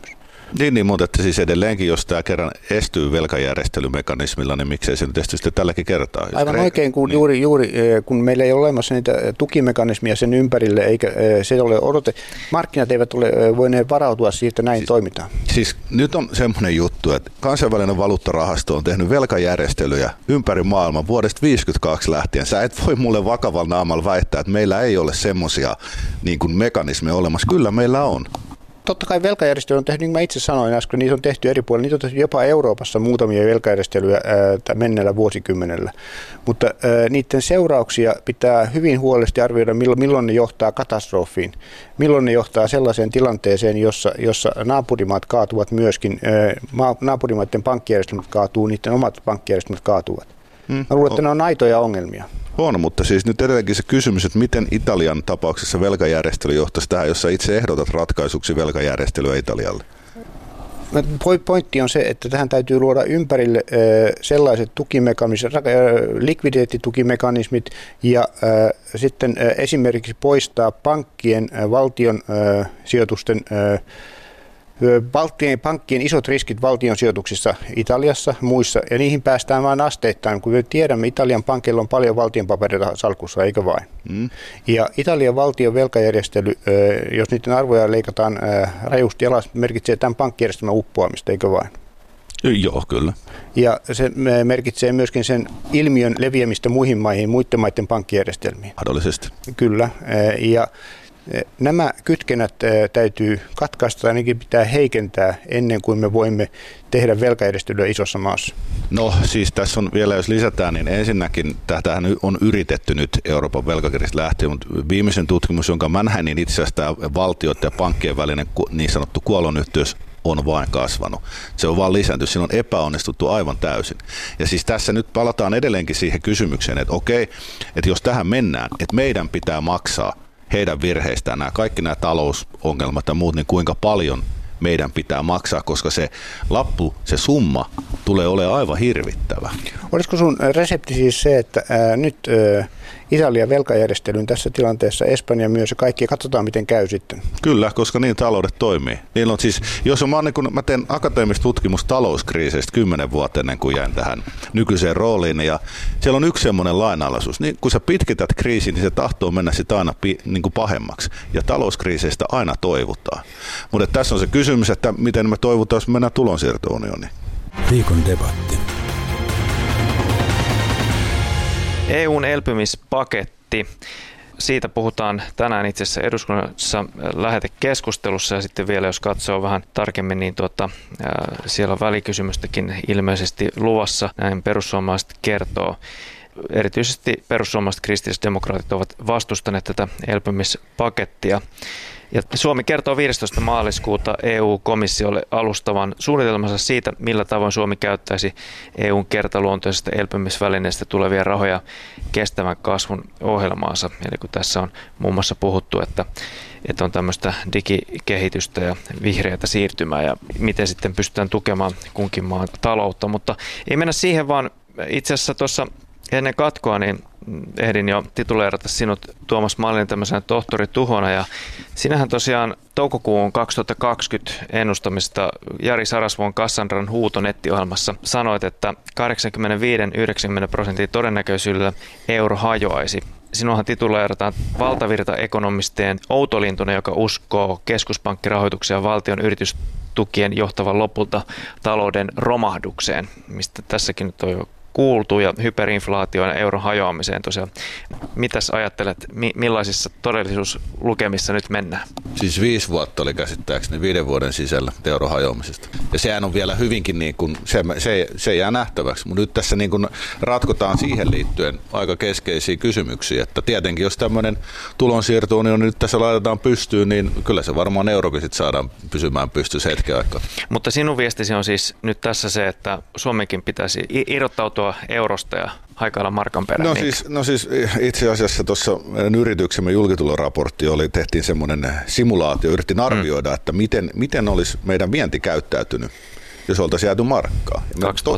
S4: Niin, mutta että siis edelleenkin, jos tämä kerran estyy velkajärjestelymekanismilla, niin miksei se nyt esty sitten tälläkin kertaa?
S3: Aivan oikein, kun juuri kun meillä ei ole olemassa niitä tukimekanismia sen ympärille, eikä se ole odote. Markkinat eivät ole voineet varautua siitä, että näin toimitaan.
S4: Siis nyt on semmoinen juttu, että kansainvälinen valuuttarahasto on tehnyt velkajärjestelyjä ympäri maailman vuodesta 1952 lähtien. Sä et voi mulle vakavalla naamalla väittää, että meillä ei ole semmoisia niin kuin mekanismeja olemassa. Kyllä meillä on.
S3: Totta kai velkajärjestely on tehty, niin kuin mä itse sanoin äsken, niitä on tehty eri puolilla. Niitä on tehty jopa Euroopassa muutamia velkajärjestelyjä menneellä vuosikymmenellä. Mutta niiden seurauksia pitää hyvin huolellisesti arvioida, milloin ne johtaa katastrofiin. Milloin ne johtaa sellaiseen tilanteeseen, jossa naapurimaat kaatuvat myöskin, naapurimaiden pankkijärjestelmät kaatuu, niiden omat pankkijärjestelmät kaatuvat. Mä luulen, että ne on aitoja ongelmia.
S4: On, mutta siis nyt edelleenkin se kysymys, että miten Italian tapauksessa velkajärjestely johtaisi tähän, jos sä itse ehdotat ratkaisuksi velkajärjestelyä Italialle?
S3: Pointti on se, että tähän täytyy luoda ympärille sellaiset tukimekanismit, likviditeettitukimekanismit ja sitten esimerkiksi poistaa pankkien valtion sijoitusten pankkien isot riskit valtion sijoituksissa Italiassa muissa, ja niihin päästään vain asteittain. Kun me tiedämme, Italian pankeilla on paljon valtionpapereita salkussa, eikä vain. Ja Italian valtion velkajärjestely, jos niiden arvoja leikataan rajusti alas, merkitsee tämän pankkijärjestelmän uppoamista, eikö vain?
S4: Joo, kyllä.
S3: Ja se merkitsee myöskin sen ilmiön leviämistä muihin maihin, muiden maiden pankkijärjestelmiin.
S4: Mahdollisesti.
S3: Kyllä, ja nämä kytkennät täytyy katkaista, ainakin pitää heikentää ennen kuin me voimme tehdä velkajärjestelyä isossa maassa. No
S4: siis tässä on vielä, jos lisätään, niin ensinnäkin tähän on yritetty nyt Euroopan velkakirjasta lähtien, mutta viimeisen tutkimus, jonka mä näin, niin itse asiassa tämä valtioiden ja pankkien välinen niin sanottu kuolonyhteys on vain kasvanut. Se on vaan lisääntynyt. Siinä on epäonnistuttu aivan täysin. Ja siis tässä nyt palataan edelleenkin siihen kysymykseen, että okei, että jos tähän mennään, että meidän pitää maksaa heidän virheistään kaikki nämä talousongelmat ja muut, niin kuinka paljon meidän pitää maksaa, koska se lappu, se summa tulee olemaan aivan hirvittävä. Olisiko sun resepti siis se, että nyt Italian velkajärjestelyyn tässä tilanteessa, Espanja myös ja kaikki, ja katsotaan miten käy sitten? Kyllä, koska niin taloudet toimii. Niillä on siis, jos on, mä teen akateemista tutkimusta talouskriiseistä 10 vuotta ennen kuin jäin tähän nykyiseen rooliin, ja siellä on yksi semmoinen lainalaisuus. Niin, kun sä pitkität kriisiin, niin se tahtoo mennä sitä aina niin kuin pahemmaksi, ja talouskriiseistä aina toivutaan. Mutta tässä on se kysymys, että miten me toivutaan, jos mennään tulonsiirtounioniin.
S2: Viikon debatti. EUn elpymispaketti. Siitä puhutaan tänään itse asiassa eduskunnassa lähetekeskustelussa, ja sitten vielä jos katsoo vähän tarkemmin, niin siellä on välikysymystäkin ilmeisesti luvassa, näin perussuomalaiset kertoo. Erityisesti perussuomalaiset kristillisdemokraatit ovat vastustaneet tätä elpymispakettia. Ja Suomi kertoo 15. maaliskuuta EU-komissiolle alustavan suunnitelmansa siitä, millä tavoin Suomi käyttäisi EUn kertaluontoisesta elpymisvälineestä tulevia rahoja kestävän kasvun ohjelmaansa. Eli kun tässä on muun muassa puhuttu, että on tämmöistä digikehitystä ja vihreätä siirtymää ja miten sitten pystytään tukemaan kunkin maan taloutta. Mutta ei mennä siihen, vaan itse asiassa tuossa ennen katkoa niin ehdin jo tituleerata sinut, Tuomas Mallinen, tämmöisenä tohtori Tuhona, ja sinähän tosiaan toukokuun 2020 ennustamista Jari Sarasvuon Kassandran huuto nettiohjelmassa sanoit, että 85-90% todennäköisyydellä euro hajoaisi. Sinuahan tituleerataan valtavirta-ekonomistien outolintuna, joka uskoo keskuspankkirahoituksen ja valtion yritystukien johtavan lopulta talouden romahdukseen, mistä tässäkin nyt on jo kuultu, ja hyperinflaatioon ja euron hajoamiseen tosiaan. Mitäs ajattelet, millaisissa todellisuuslukemissa nyt mennään?
S4: Siis 5 vuotta oli käsittääkseni 5 vuoden sisällä euron hajoamisesta. Ja sehän on vielä hyvinkin, niin kuin, se jää nähtäväksi, mutta nyt tässä niin kuin ratkotaan siihen liittyen aika keskeisiä kysymyksiä, että tietenkin jos tämmöinen tulonsiirto-unioni nyt tässä laitetaan pystyyn, niin kyllä se varmaan eurokin sit saadaan pysymään pystyssä hetken aikaa.
S2: Mutta sinun viestisi on siis nyt tässä se, että Suomenkin pitäisi irrottautua eurosta ja haikailla markan perään.
S4: No siis itse asiassa tuossa yrityksemme julkituloraportti tehtiin semmoinen simulaatio, yritin arvioida, että miten olisi meidän vienti käyttäytynyt, jos oltaisiin jääty markkaa.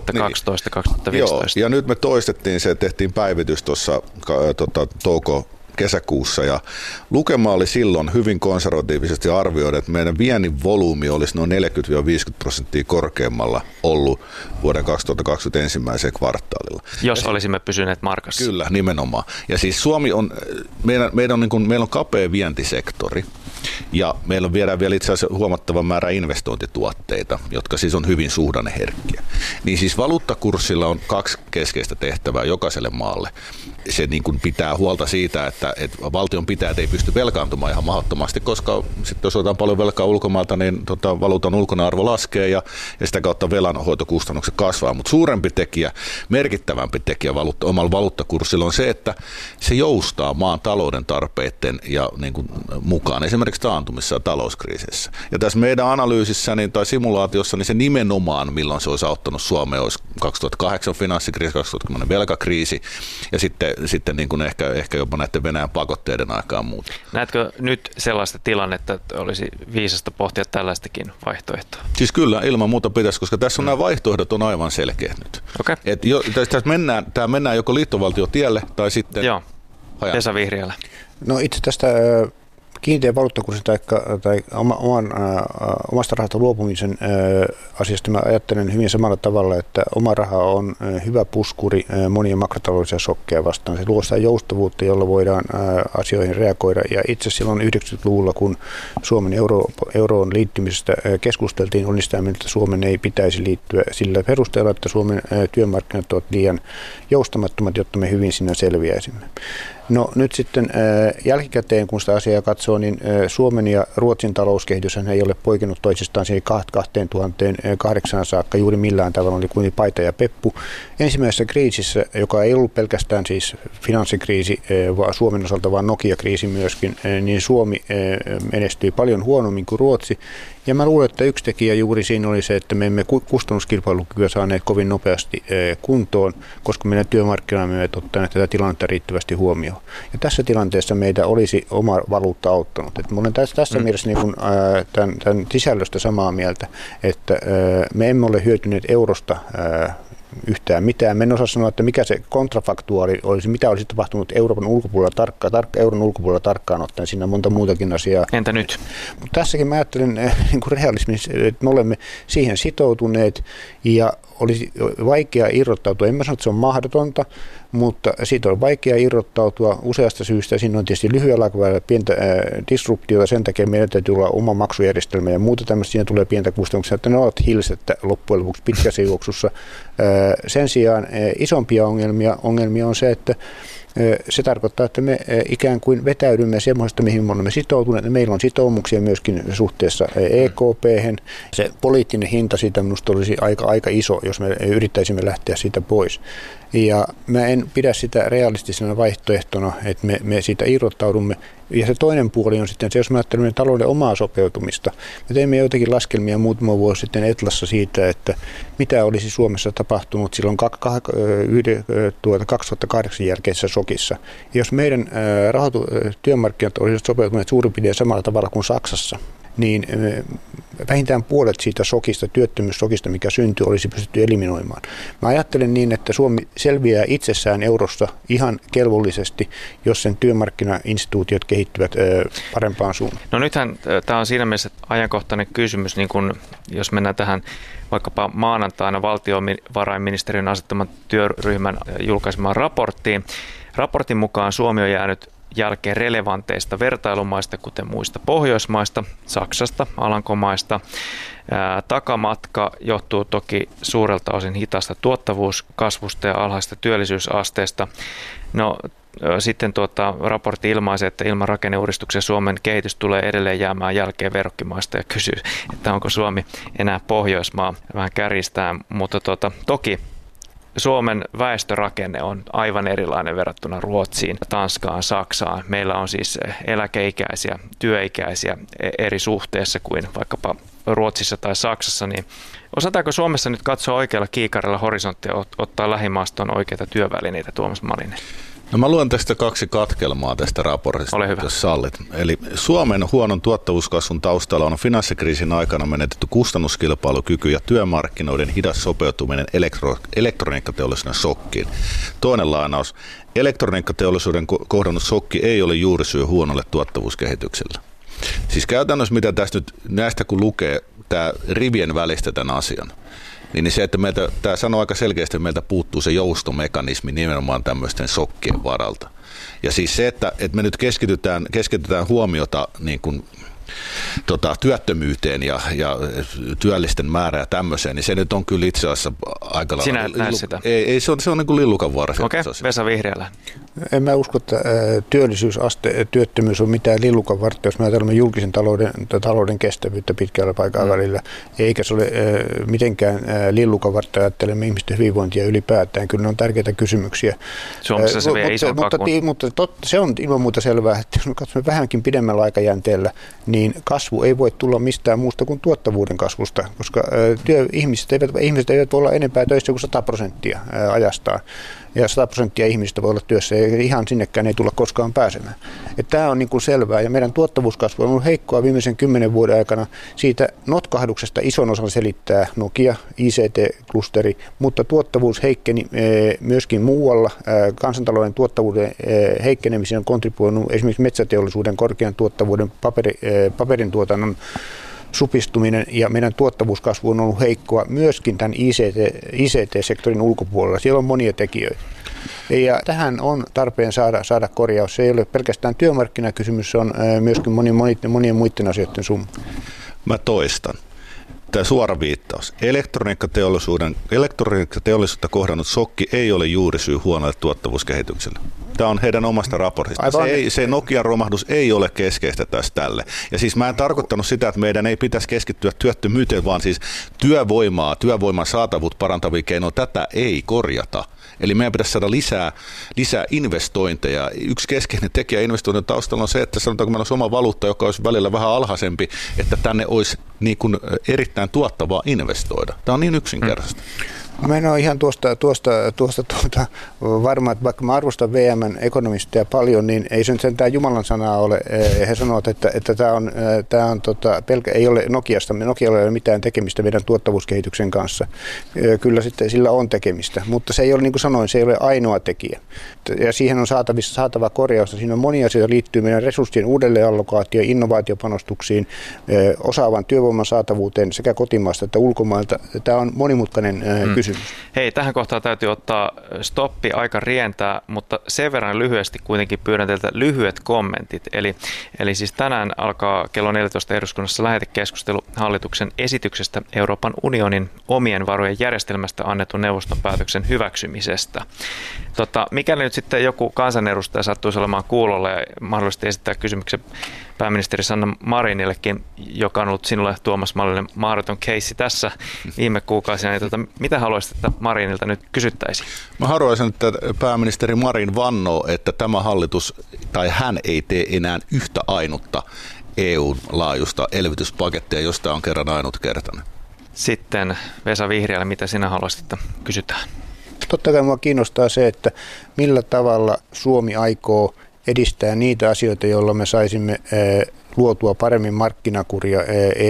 S2: 2012-2015.
S4: Joo, ja nyt me toistettiin se, tehtiin päivitys tuossa kesäkuussa ja lukema oli silloin hyvin konservatiivisesti arvioida, että meidän viennin volyymi olisi noin 40-50% korkeammalla ollut vuoden 2020 ensimmäiseen kvartaalilla.
S2: Jos olisimme pysyneet markassa.
S4: Kyllä, nimenomaan. Ja siis Suomi on, meillä on kapea vientisektori. Ja meillä on vielä itse asiassa huomattava määrä investointituotteita, jotka siis on hyvin suhdanneherkkiä. Niin siis valuuttakurssilla on 2 keskeistä tehtävää jokaiselle maalle. Se niin kuin pitää huolta siitä, että valtion pitää ei pysty velkaantumaan ihan mahdottomasti, koska sitten jos otetaan paljon velkaa ulkomailta, niin valuutan ulkoinen arvo laskee ja sitä kautta velanhoitokustannukset kasvaa. Mutta suurempi tekijä, merkittävämpi tekijä omalla valuuttakurssilla on se, että se joustaa maan talouden tarpeiden ja niin kuin mukaan. Esimerkiksi taantumissa ja talouskriisissä. Ja tässä meidän analyysissä tai simulaatiossa niin se nimenomaan, milloin se olisi auttanut Suomea, olisi 2008 finanssikriisi, 2010 velkakriisi ja sitten niin kuin ehkä jopa näiden Venäjän pakotteiden aikaan muuta.
S2: Näetkö nyt sellaista tilannetta, että olisi viisasta pohtia tällaistakin vaihtoehtoa?
S4: Siis kyllä, ilman muuta pitäisi, koska tässä on nämä vaihtoehdot on aivan selkeät nyt.
S2: Okay.
S4: Tämä mennään joko liittovaltiotielle tai sitten...
S2: Joo, Vesa Vihriälä.
S3: No itse tästä kiinteän valuuttakurssin tai omasta rahasta luopumisen asiasta mä ajattelen hyvin samalla tavalla, että oma raha on hyvä puskuri monia makrotaloudellisia shokkeja vastaan. Se luo sitä joustavuutta, jolla voidaan asioihin reagoida. Ja itse silloin 90-luvulla, kun Suomen euroon liittymisestä keskusteltiin, oli sitä mieltä, että Suomen ei pitäisi liittyä sillä perusteella, että Suomen työmarkkinat ovat liian joustamattomat, jotta me hyvin siinä selviäisimme. No nyt sitten jälkikäteen, kun sitä asiaa katsoo, niin Suomen ja Ruotsin talouskehitys ei ole poikennut toisistaan siihen 2008 saakka juuri millään tavalla, oli kuin paita ja peppu. Ensimmäisessä kriisissä, joka ei ollut pelkästään siis finanssikriisi vaan Suomen osalta, vaan Nokia-kriisi myöskin, niin Suomi menestyi paljon huonommin kuin Ruotsi. Ja mä luulen, että yksi tekijä juuri siinä oli se, että me emme kustannuskilpailukykyä saaneet kovin nopeasti kuntoon, koska meidän työmarkkinamme eivät ottaneet tätä tilannetta riittävästi huomioon. Ja tässä tilanteessa meitä olisi oma valuutta auttanut. Et mä olen tässä mielessä niin kun, tämän sisällöstä samaa mieltä, että me emme ole hyötyneet eurosta yhtään mitään. Me en osaa sanoa, että mikä se kontrafaktuaali olisi, mitä olisi tapahtunut Euroopan ulkopuolella euron ulkopuolella tarkkaan ottaen. Siinä on monta muutakin asiaa.
S2: Entä nyt?
S3: Mutta tässäkin mä ajattelen niin kuin realismissa, että me olemme siihen sitoutuneet ja olisi vaikea irrottautua. En mä sano, että se on mahdotonta, mutta siitä on vaikea irrottautua useasta syystä. Siinä on tietysti lyhyellä aikavälillä pientä disruptiota, sen takia meidän täytyy olla oma maksujärjestelmä ja muuta tämmöistä. Siinä tulee pientä kustannuksia, että ne ovat hilsettä loppujen lopuksi pitkässä juoksussa. Sen sijaan isompia ongelmia on se, että se tarkoittaa, että me ikään kuin vetäydymme semmoista, mihin me olemme sitoutuneet. Meillä on sitoumuksia myöskin suhteessa EKP:hen. Se poliittinen hinta siitä minusta olisi aika iso, jos me yrittäisimme lähteä siitä pois. Ja mä en pidä sitä realistisena vaihtoehtona, että me siitä irrottaudumme. Ja se toinen puoli on sitten se, jos me ajattelemme talouden omaa sopeutumista. Me teimme joitakin laskelmia muutama vuosi sitten Etlassa siitä, että mitä olisi Suomessa tapahtunut silloin 2008 jälkeisessä shokissa. Ja jos meidän työmarkkinat olisivat sopeutuneet suurin piirtein samalla tavalla kuin Saksassa, niin vähintään puolet siitä shokista, työttömyyssokista, mikä syntyi, olisi pystytty eliminoimaan. Mä ajattelen niin, että Suomi selviää itsessään eurossa ihan kelvollisesti, jos sen työmarkkinainstituutiot kehittyvät parempaan suuntaan.
S2: No nythän tämä on siinä mielessä ajankohtainen kysymys, niin kun, jos mennään tähän vaikkapa maanantaina valtiovarainministeriön asettaman työryhmän julkaisemaan raporttiin. Raportin mukaan Suomi on jäänyt jälkeen relevanteista vertailumaista, kuten muista Pohjoismaista, Saksasta, Alankomaista. Takamatka johtuu toki suurelta osin hitaasta tuottavuuskasvusta ja alhaista työllisyysasteesta. No, sitten raportti ilmaisee, että ilman rakenneuudistuksia Suomen kehitys tulee edelleen jäämään jälkeen verrokkimaista ja kysyy, että onko Suomi enää Pohjoismaa, vähän kärjistää, mutta toki Suomen väestörakenne on aivan erilainen verrattuna Ruotsiin, Tanskaan, Saksaan. Meillä on siis eläkeikäisiä, työikäisiä eri suhteessa kuin vaikkapa Ruotsissa tai Saksassa, niin osataanko Suomessa nyt katsoa oikealla kiikarilla horisonttia ottaa lähimaastoon oikeita työvälineitä, Tuomas Malinen?
S4: No mä luen tästä 2 katkelmaa tästä raportista, jos sallit. Eli Suomen huonon tuottavuuskasvun taustalla on finanssikriisin aikana menetetty kustannuskilpailukyky ja työmarkkinoiden hidas sopeutuminen elektroniikkateollisuuden shokkiin. Toinen lainaus. Elektroniikkateollisuuden kohdannut shokki ei ole juuri syy huonolle tuottavuuskehitykselle. Siis käytännössä mitä tässä nyt näistä kun lukee tämä rivien välistä tämän asian, niin se, että tämä sanoo aika selkeästi, että meiltä puuttuu se joustomekanismi nimenomaan tämmöisten shokkien varalta. Ja siis se, että me nyt keskitytään huomiota niin kuin, työttömyyteen ja työllisten määrää ja tämmöiseen, niin se nyt on kyllä itse asiassa aika lailla.
S2: Sinä näet sitä?
S4: Ei, se on niin kuin lillukan varsin.
S2: Okei, Vesa Vihriälä.
S3: En mä usko, että työllisyysaste, työttömyys on mitään lillukan vartta, jos me ajatellaan julkisen talouden kestävyyttä pitkällä välillä, eikä se ole mitenkään lillukan vartta, ajattelemme ihmisten hyvinvointia ylipäätään. Kyllä ne on tärkeitä kysymyksiä.
S2: Suomessa se vie ison kakun.
S3: Mutta se on ilman muuta selvää, että jos katsomme vähänkin pidemmällä aikajänteellä, niin kasvu ei voi tulla mistään muusta kuin tuottavuuden kasvusta, koska ihmiset eivät voi olla enempää töissä kuin 100% ajastaan. Ja 100% ihmisistä voi olla työssä ja ihan sinnekään ei tulla koskaan pääsemään. Tämä on niin kuin selvää ja meidän tuottavuuskasvu on ollut heikkoa viimeisen 10 vuoden aikana. Siitä notkahduksesta ison osan selittää Nokia, ICT-klusteri, mutta tuottavuus heikkeni myöskin muualla. Kansantalouden tuottavuuden heikkenemiseen on kontribuoinut esimerkiksi metsäteollisuuden korkean tuottavuuden paperin tuotannon supistuminen ja meidän tuottavuuskasvu on ollut heikkoa myöskin tämän ICT-sektorin ulkopuolella. Siellä on monia tekijöitä. Ja tähän on tarpeen saada korjaus. Se ei ole pelkästään työmarkkinakysymys, se on myöskin monien muiden asioiden summa.
S4: Mä toistan. Tämä suora viittaus. Elektroniikkateollisuutta kohdannut shokki ei ole juuri syy huonolle tuottavuuskehitykselle. Tämä on heidän omasta raportista. Se Nokian romahdus ei ole keskeistä tässä tälle. Ja siis mä en tarkoittanut sitä, että meidän ei pitäisi keskittyä työttömyyteen, vaan siis työvoiman saatavuutta parantavia keinoja. Tätä ei korjata. Eli meidän pitäisi saada lisää investointeja. Yksi keskeinen tekijä investoinnin taustalla on se, että sanotaanko meillä olisi oma valuutta, joka olisi välillä vähän alhaisempi, että tänne olisi niin kuin erittäin tuottavaa investoida. Tämä on niin yksinkertaista.
S3: Mä en ole ihan tuosta varma, että vaikka mä arvostan VM:n ekonomisteja paljon, niin ei se nyt sentään Jumalan sanaa ole. He sanovat, että tämä on ei ole Nokialla ei ole mitään tekemistä meidän tuottavuuskehityksen kanssa. Kyllä sitten sillä on tekemistä, mutta se ei ole, niin kuin sanoin, se ei ole ainoa tekijä. Ja siihen on saatava korjausta. Siinä on monia asioita liittyy meidän resurssien uudelleenallokaatioon, innovaatiopanostuksiin, osaavan työvoiman saatavuuteen sekä kotimaasta että ulkomailta. Tämä on monimutkainen kysymys.
S2: Hei, tähän kohtaan täytyy ottaa stoppi, aika rientää, mutta sen verran lyhyesti kuitenkin pyydän teiltä lyhyet kommentit. Eli siis tänään alkaa kello 14 eduskunnassa lähetekeskustelu hallituksen esityksestä Euroopan unionin omien varojen järjestelmästä annetun neuvoston päätöksen hyväksymisestä. Mikäli nyt sitten joku kansanedustaja sattuisi olemaan kuulolla ja mahdollisesti esittää kysymyksen pääministeri Sanna Marinillekin, joka on ollut sinulle, Tuomas Malinen, mahdoton keissi tässä viime kuukausina, niin mitä haluaisit, että Marinilta nyt kysyttäisiin? Mä
S4: haluaisin, että pääministeri Marin vannoo, että tämä hallitus tai hän ei tee enää yhtä ainutta EU-laajuista elvytyspakettia, josta on kerran ainutkertainen.
S2: Sitten Vesa Vihriälä, mitä sinä haluaisit, että kysytään?
S3: Totta kai minua kiinnostaa se, että millä tavalla Suomi aikoo edistää niitä asioita, joilla me saisimme luotua paremmin markkinakuria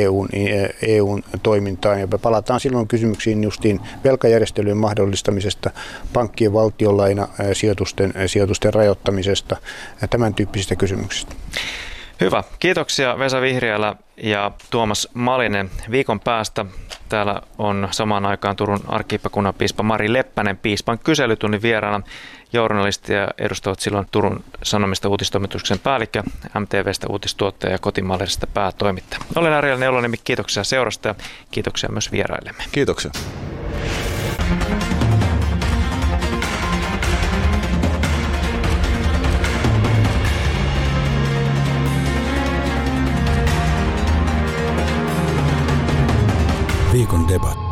S3: EUn toimintaan. Ja me palataan silloin kysymyksiin justiin velkajärjestelyjen mahdollistamisesta, pankkien valtionlaina sijoitusten rajoittamisesta ja tämän tyyppisistä kysymyksistä.
S2: Hyvä. Kiitoksia Vesa Vihriälä ja Tuomas Malinen. Viikon päästä täällä on samaan aikaan Turun arkkipiispan piispa Mari Leppänen piispan kyselytunnin vieraana. Journalisti ja edustavat silloin Turun Sanomista uutistoimituksen päällikkö, MTVstä uutistuottaja ja Kotimallerista päätoimittaja. Olen Ariel Neulonimi, kiitoksia seurasta ja kiitoksia myös vieraillemme.
S4: Kiitoksia.
S1: Viikon debatti.